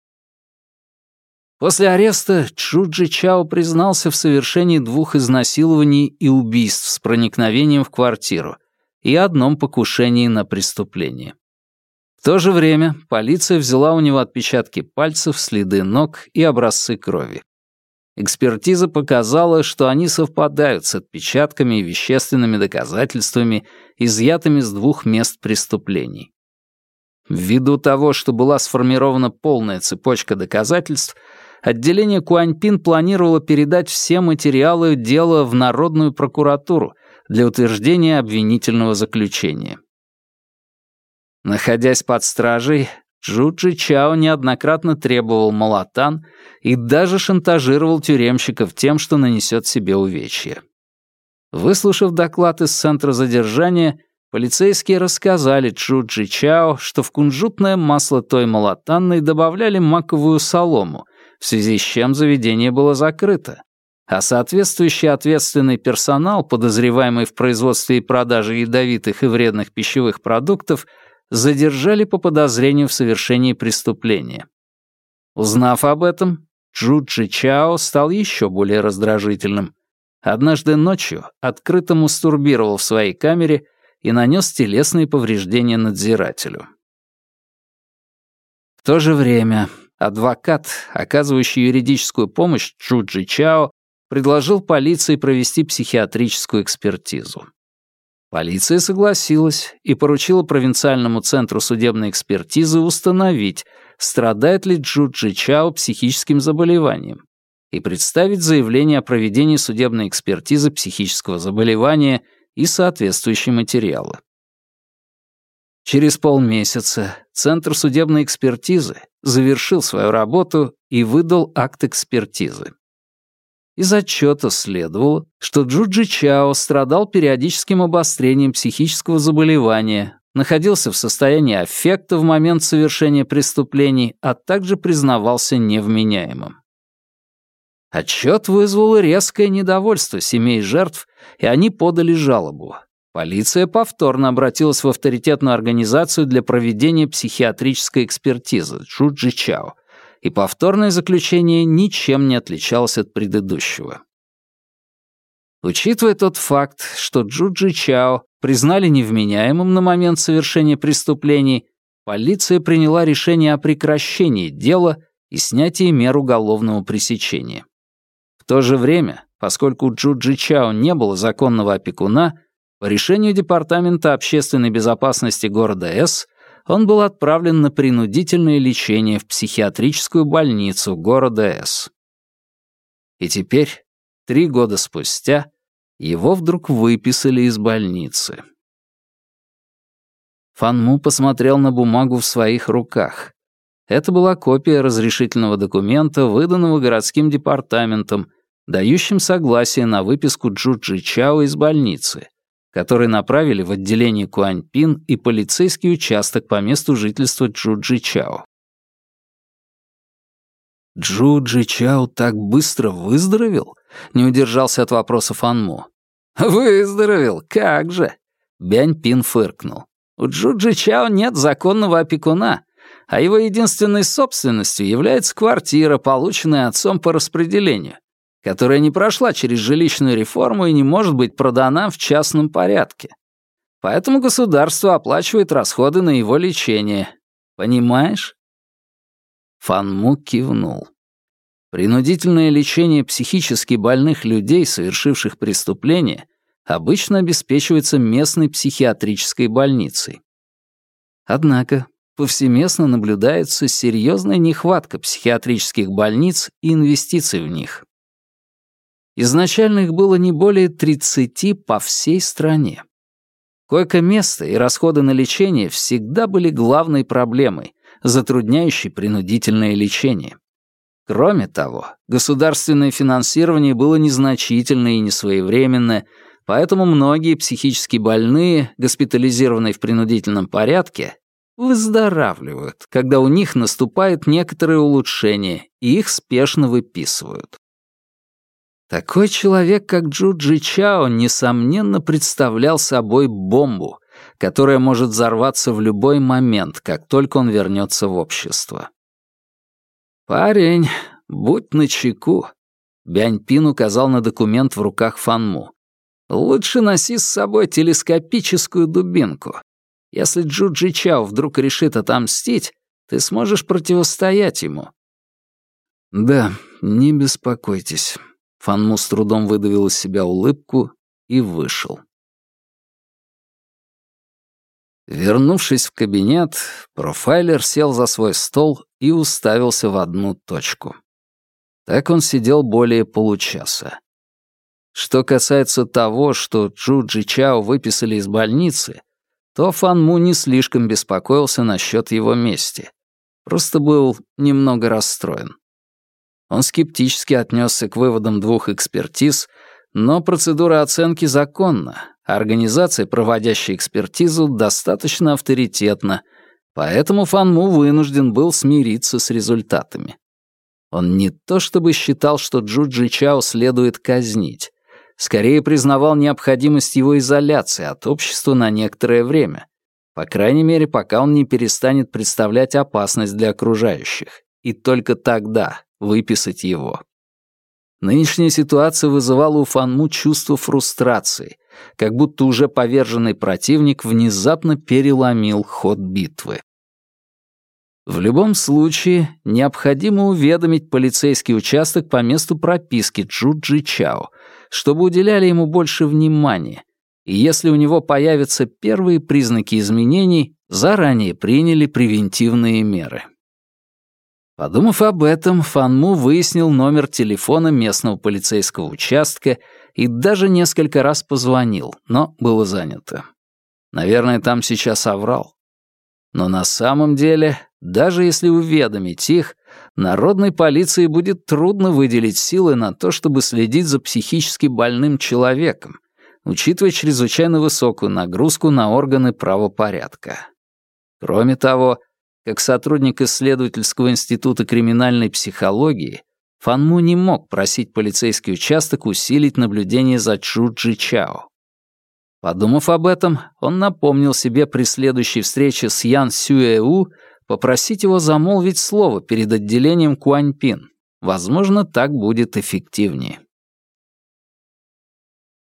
После ареста Чжу Чжичао признался в совершении 2 изнасилований и убийств с проникновением в квартиру и одном покушении на преступление. В то же время полиция взяла у него отпечатки пальцев, следы ног и образцы крови. Экспертиза показала, что они совпадают с отпечатками и вещественными доказательствами, изъятыми с 2 мест преступлений. Ввиду того, что была сформирована полная цепочка доказательств, отделение Куаньпин планировало передать все материалы дела в Народную прокуратуру для утверждения обвинительного заключения. Находясь под стражей, Чжу Чжичао неоднократно требовал молотан и даже шантажировал тюремщиков тем, что нанесет себе увечья. Выслушав доклад из центра задержания, полицейские рассказали Чжу Чжичао, что в кунжутное масло той молотанной добавляли маковую солому, в связи с чем заведение было закрыто, а соответствующий ответственный персонал, подозреваемый в производстве и продаже ядовитых и вредных пищевых продуктов, задержали по подозрению в совершении преступления. Узнав об этом, Чжу Чжичао стал еще более раздражительным. Однажды ночью открыто мастурбировал в своей камере и нанес телесные повреждения надзирателю. В то же время адвокат, оказывающий юридическую помощь Чжу Чжичао, предложил полиции провести психиатрическую экспертизу. Полиция согласилась и поручила провинциальному центру судебной экспертизы установить, страдает ли Чжу Чжичао психическим заболеванием, и представить заявление о проведении судебной экспертизы психического заболевания и соответствующие материалы. Через полмесяца Центр судебной экспертизы завершил свою работу и выдал акт экспертизы. Из отчета следовало, что Чжу Чжичао страдал периодическим обострением психического заболевания, находился в состоянии аффекта в момент совершения преступлений, а также признавался невменяемым. Отчет вызвал резкое недовольство семей жертв, и они подали жалобу. Полиция повторно обратилась в авторитетную организацию для проведения психиатрической экспертизы Чжу Чжичао, и повторное заключение ничем не отличалось от предыдущего. Учитывая тот факт, что Джу-Джи Чао признали невменяемым на момент совершения преступлений, полиция приняла решение о прекращении дела и снятии мер уголовного пресечения. В то же время, поскольку у Джу-Джи Чао не было законного опекуна, по решению Департамента общественной безопасности города С он был отправлен на принудительное лечение в психиатрическую больницу города С. И теперь, 3 года спустя, его вдруг выписали из больницы. Фан Му посмотрел на бумагу в своих руках. Это была копия разрешительного документа, выданного городским департаментом, дающим согласие на выписку Джу-Джи Чао из больницы, который направили в отделение Куаньпин и полицейский участок по месту жительства Джу-Джи Чао. Джу-Джи Чао так быстро выздоровел? Не удержался от вопроса Фан Му. «Выздоровел, как же!» Бянь Пин фыркнул. «У Джу-Джи Чао нет законного опекуна, а его единственной собственностью является квартира, полученная отцом по распределению, которая не прошла через жилищную реформу и не может быть продана в частном порядке. Поэтому государство оплачивает расходы на его лечение. Понимаешь?» Фан Му кивнул. Принудительное лечение психически больных людей, совершивших преступления, обычно обеспечивается местной психиатрической больницей. Однако повсеместно наблюдается серьезная нехватка психиатрических больниц и инвестиций в них. Изначально их было не более 30 по всей стране. Койко-место и расходы на лечение всегда были главной проблемой, затрудняющей принудительное лечение. Кроме того, государственное финансирование было незначительное и несвоевременное, поэтому многие психически больные, госпитализированные в принудительном порядке, выздоравливают, когда у них наступает некоторое улучшение, и их спешно выписывают. Такой человек, как Джу-Джи Чао, несомненно представлял собой бомбу, которая может взорваться в любой момент, как только он вернется в общество. «Парень, будь начеку», — Бянь Пин указал на документ в руках Фан Му. «Лучше носи с собой телескопическую дубинку. Если Джу-Джи Чао вдруг решит отомстить, ты сможешь противостоять ему». «Да, не беспокойтесь». Фан Му с трудом выдавил из себя улыбку и вышел. Вернувшись в кабинет, профайлер сел за свой стол и уставился в одну точку. Так он сидел более получаса. Что касается того, что Джу-Джи Чао выписали из больницы, то Фан Му не слишком беспокоился насчет его мести. Просто был немного расстроен. Он скептически отнесся к выводам 2 экспертиз, но процедура оценки законна, а организация, проводящая экспертизу, достаточно авторитетна, поэтому Фан Му вынужден был смириться с результатами. Он не то чтобы считал, что Джу-Джи Чао следует казнить, скорее признавал необходимость его изоляции от общества на некоторое время, по крайней мере, пока он не перестанет представлять опасность для окружающих, и только тогда выписать его. Нынешняя ситуация вызывала у Фан Му чувство фрустрации, как будто уже поверженный противник внезапно переломил ход битвы. В любом случае, необходимо уведомить полицейский участок по месту прописки Джу-Джи Чао, чтобы уделяли ему больше внимания, и если у него появятся первые признаки изменений, заранее приняли превентивные меры. Подумав об этом, Фан Му выяснил номер телефона местного полицейского участка и даже несколько раз позвонил, но было занято. Наверное, там сейчас оврал. Но на самом деле, даже если уведомить их, народной полиции будет трудно выделить силы на то, чтобы следить за психически больным человеком, учитывая чрезвычайно высокую нагрузку на органы правопорядка. Кроме того, как сотрудник исследовательского института криминальной психологии, Фан Му не мог просить полицейский участок усилить наблюдение за Джу-Джи Чао. Подумав об этом, он напомнил себе при следующей встрече с Ян Сюэу попросить его замолвить слово перед отделением Куаньпин. Возможно, так будет эффективнее.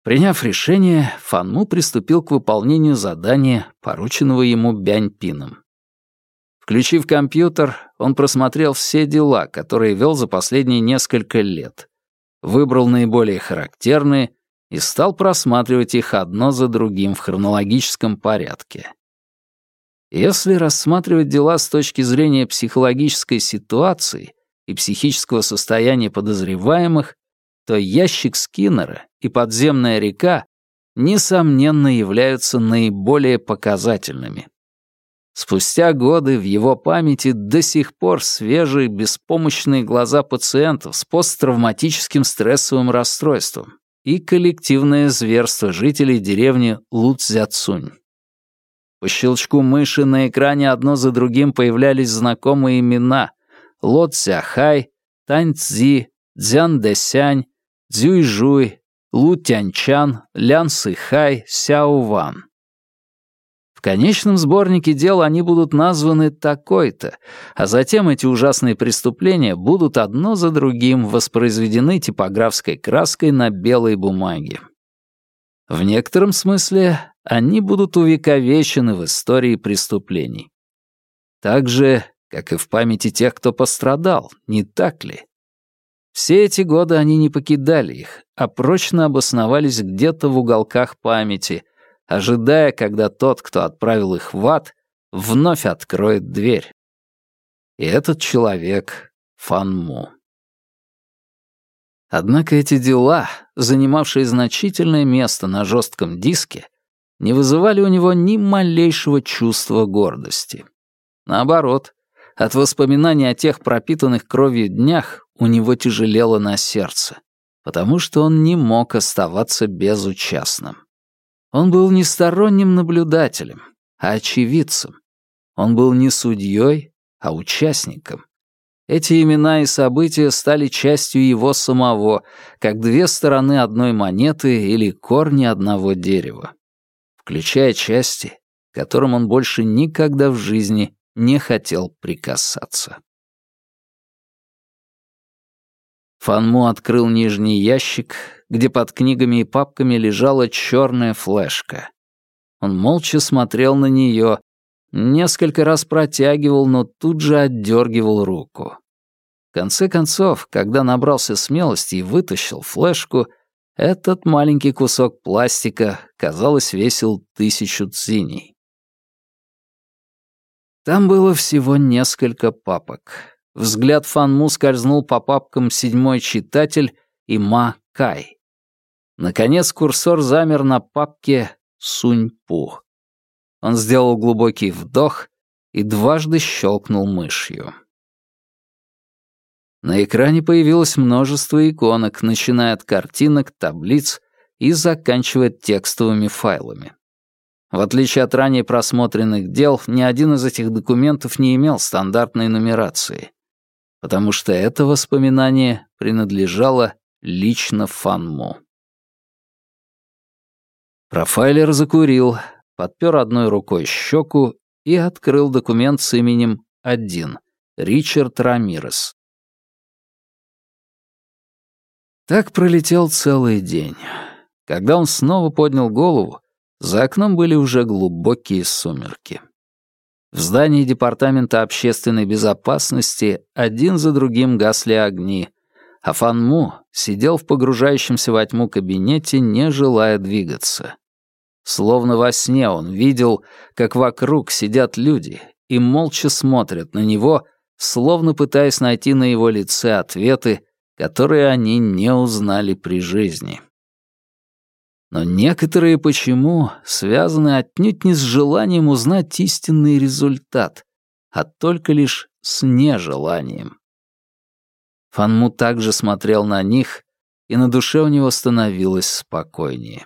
Приняв решение, Фанму приступил к выполнению задания, порученного ему Бяньпином. Включив компьютер, он просмотрел все дела, которые вел за последние несколько лет, выбрал наиболее характерные и стал просматривать их одно за другим в хронологическом порядке. Если рассматривать дела с точки зрения психологической ситуации и психического состояния подозреваемых, то ящик Скиннера и подземная река, несомненно, являются наиболее показательными. Спустя годы в его памяти до сих пор свежие беспомощные глаза пациентов с посттравматическим стрессовым расстройством и коллективное зверство жителей деревни Луцзяцунь. По щелчку мыши на экране одно за другим появлялись знакомые имена: Ло Цзяхай, Тань Цзи, Цзян Дэсянь, Цзюйжуй, Лу Тяньчан, Лян Сыхай, Сяо Ван. В конечном сборнике дел они будут названы такой-то, а затем эти ужасные преступления будут одно за другим воспроизведены типографской краской на белой бумаге. В некотором смысле они будут увековечены в истории преступлений. Так же, как и в памяти тех, кто пострадал, не так ли? Все эти годы они не покидали их, а прочно обосновались где-то в уголках памяти, ожидая, когда тот, кто отправил их в ад, вновь откроет дверь. И этот человек — Фанму. Однако эти дела, занимавшие значительное место на жестком диске, не вызывали у него ни малейшего чувства гордости. Наоборот, от воспоминаний о тех пропитанных кровью днях у него тяжелело на сердце, потому что он не мог оставаться безучастным. Он был не сторонним наблюдателем, а очевидцем. Он был не судьей, а участником. Эти имена и события стали частью его самого, как две стороны одной монеты или корни одного дерева, включая части, к которым он больше никогда в жизни не хотел прикасаться. Фанму открыл нижний ящик, где под книгами и папками лежала черная флешка. Он молча смотрел на нее, несколько раз протягивал, но тут же отдергивал руку. В конце концов, когда набрался смелости и вытащил флешку, этот маленький кусок пластика, казалось, весил 1000 цзиней. Там было всего несколько папок. Взгляд Фанму скользнул по папкам «Седьмой читатель» и «Ма Кай». Наконец курсор замер на папке «Сунь-Пу». Он сделал глубокий вдох и дважды щелкнул мышью. На экране появилось множество иконок, начиная от картинок, таблиц и заканчивая текстовыми файлами. В отличие от ранее просмотренных дел, ни один из этих документов не имел стандартной нумерации, потому что это воспоминание принадлежало лично Фанму. Профайлер закурил, подпер одной рукой щеку и открыл документ с именем 1 — Ричард Рамирес. Так пролетел целый день. Когда он снова поднял голову, за окном были уже глубокие сумерки. В здании Департамента общественной безопасности один за другим гасли огни, а Фанму сидел в погружающемся во тьму кабинете, не желая двигаться. Словно во сне он видел, как вокруг сидят люди и молча смотрят на него, словно пытаясь найти на его лице ответы, которые они не узнали при жизни. Но некоторые почему связаны отнюдь не с желанием узнать истинный результат, а только лишь с нежеланием. Фанму также смотрел на них, и на душе у него становилось спокойнее.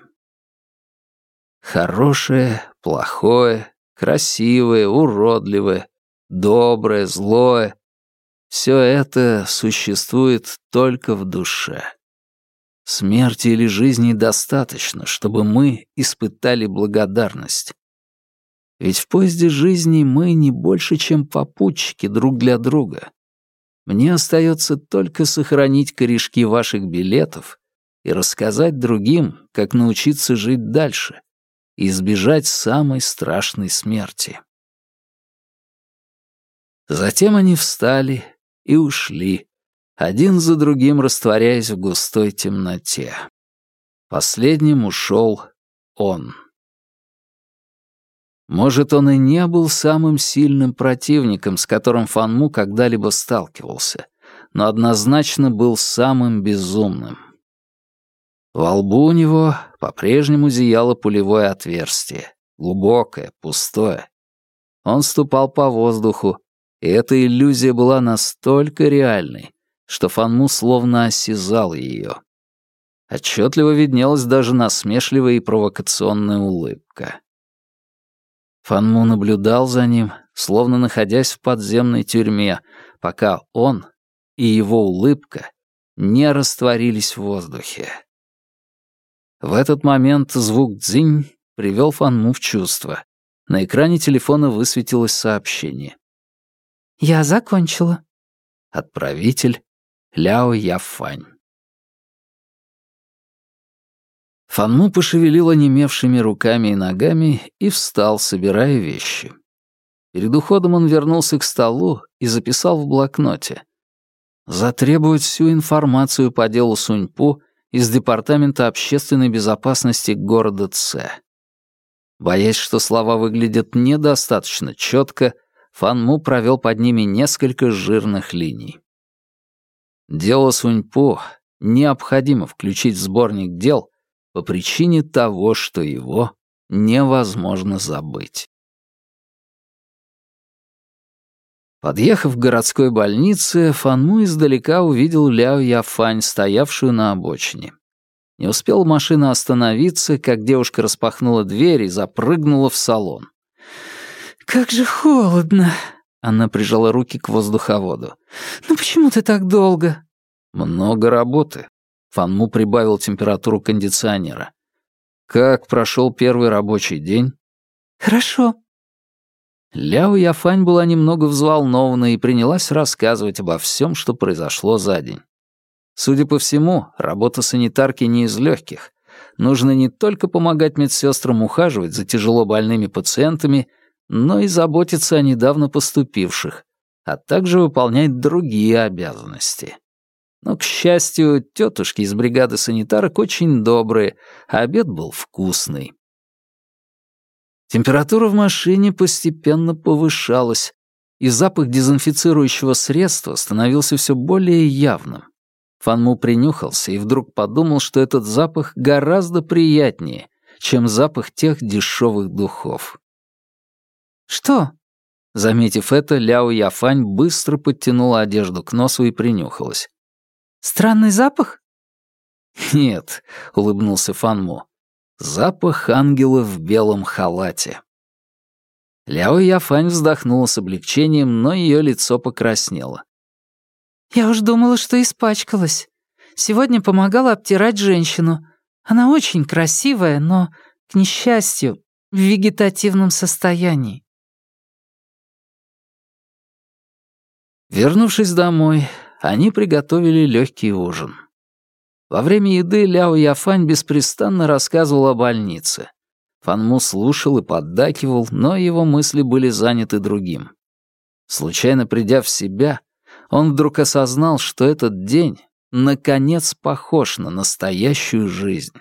Хорошее, плохое, красивое, уродливое, доброе, злое — все это существует только в душе. Смерти или жизни достаточно, чтобы мы испытали благодарность. Ведь в поезде жизни мы не больше, чем попутчики друг для друга. Мне остается только сохранить корешки ваших билетов и рассказать другим, как научиться жить дальше и избежать самой страшной смерти. Затем они встали и ушли, один за другим растворяясь в густой темноте. Последним ушел он. Может, он и не был самым сильным противником, с которым Фан Му когда-либо сталкивался, но однозначно был самым безумным. Во лбу у него по-прежнему зияло пулевое отверстие, глубокое, пустое. Он ступал по воздуху, и эта иллюзия была настолько реальной, что Фан Му словно осязал ее. Отчетливо виднелась даже насмешливая и провокационная улыбка. Фан Му наблюдал за ним, словно находясь в подземной тюрьме, пока он и его улыбка не растворились в воздухе. В этот момент звук «дзинь» привел Фан Му в чувство. На экране телефона высветилось сообщение. «Я закончила». Отправитель Ляо Яфань. Фан Му пошевелил онемевшими руками и ногами и встал, собирая вещи. Перед уходом он вернулся к столу и записал в блокноте. Затребовать всю информацию по делу Суньпу из Департамента общественной безопасности города Цэ. Боясь, что слова выглядят недостаточно четко, Фан Му провел под ними несколько жирных линий. Дело Суньпу необходимо включить в сборник дел по причине того, что его невозможно забыть. Подъехав к городской больнице, Фан Му издалека увидел Ляо Яфань, стоявшую на обочине. Не успела машина остановиться, как девушка распахнула дверь и запрыгнула в салон. «Как же холодно!» Она прижала руки к воздуховоду. «Ну почему ты так долго?» «Много работы». Фан Му прибавил температуру кондиционера. «Как прошел первый рабочий день?» «Хорошо». Ляо Яфань была немного взволнована и принялась рассказывать обо всем, что произошло за день. Судя по всему, работа санитарки не из легких. Нужно не только помогать медсестрам ухаживать за тяжело больными пациентами, но и заботиться о недавно поступивших, а также выполнять другие обязанности. Но, к счастью, тетушки из бригады санитарок очень добрые, а обед был вкусный. Температура в машине постепенно повышалась, и запах дезинфицирующего средства становился все более явным. Фан Му принюхался и вдруг подумал, что этот запах гораздо приятнее, чем запах тех дешевых духов. «Что?» Заметив это, Ляо Яфань быстро подтянула одежду к носу и принюхалась. «Странный запах?» «Нет», — улыбнулся Фан Му. «Запах ангела в белом халате». Ляо Яфань вздохнула с облегчением, но ее лицо покраснело. «Я уж думала, что испачкалась. Сегодня помогала обтирать женщину. Она очень красивая, но, к несчастью, в вегетативном состоянии». Вернувшись домой, они приготовили легкий ужин. Во время еды Ляо Яфань беспрестанно рассказывал о больнице. Фан Му слушал и поддакивал, но его мысли были заняты другим. Случайно придя в себя, он вдруг осознал, что этот день наконец похож на настоящую жизнь.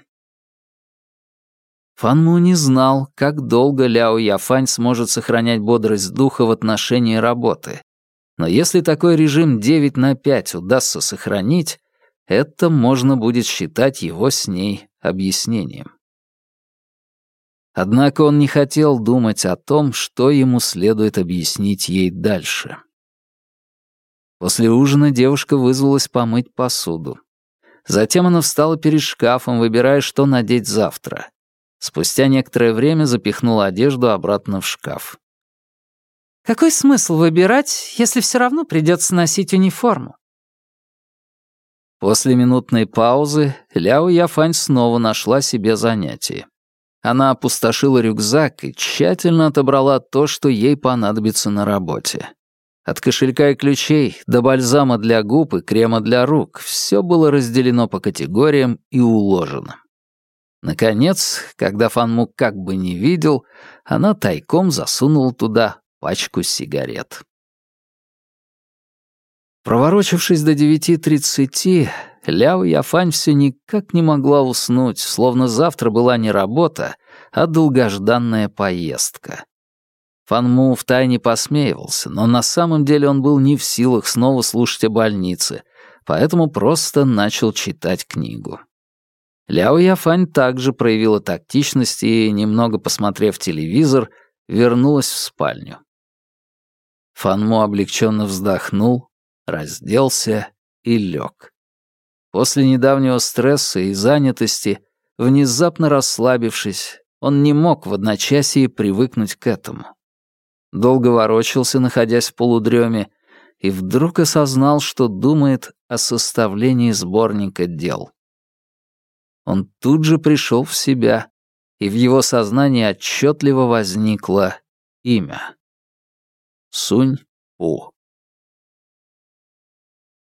Фан Му не знал, как долго Ляо Яфань сможет сохранять бодрость духа в отношении работы. Но если такой режим 9/5 удастся сохранить, это можно будет считать его с ней объяснением. Однако он не хотел думать о том, что ему следует объяснить ей дальше. После ужина девушка вызвалась помыть посуду. Затем она встала перед шкафом, выбирая, что надеть завтра. Спустя некоторое время запихнула одежду обратно в шкаф. «Какой смысл выбирать, если все равно придется носить униформу?» После минутной паузы Ляо Яфань снова нашла себе занятие. Она опустошила рюкзак и тщательно отобрала то, что ей понадобится на работе. От кошелька и ключей до бальзама для губ и крема для рук все было разделено по категориям и уложено. Наконец, когда Фан Му как бы не видел, она тайком засунула туда пачку сигарет. Проворочившись до 9:30, Ляо Яфань все никак не могла уснуть, словно завтра была не работа, а долгожданная поездка. Фан Му втайне посмеивался, но на самом деле он был не в силах снова слушать о больнице, поэтому просто начал читать книгу. Ляо Яфань также проявила тактичность и, немного посмотрев телевизор, вернулась в спальню. Фан Му облегченно вздохнул, разделся и лег. После недавнего стресса и занятости, внезапно расслабившись, он не мог в одночасье привыкнуть к этому. Долго ворочался, находясь в полудреме, и вдруг осознал, что думает о составлении сборника дел. Он тут же пришел в себя, и в его сознании отчетливо возникло имя. Сунь-У.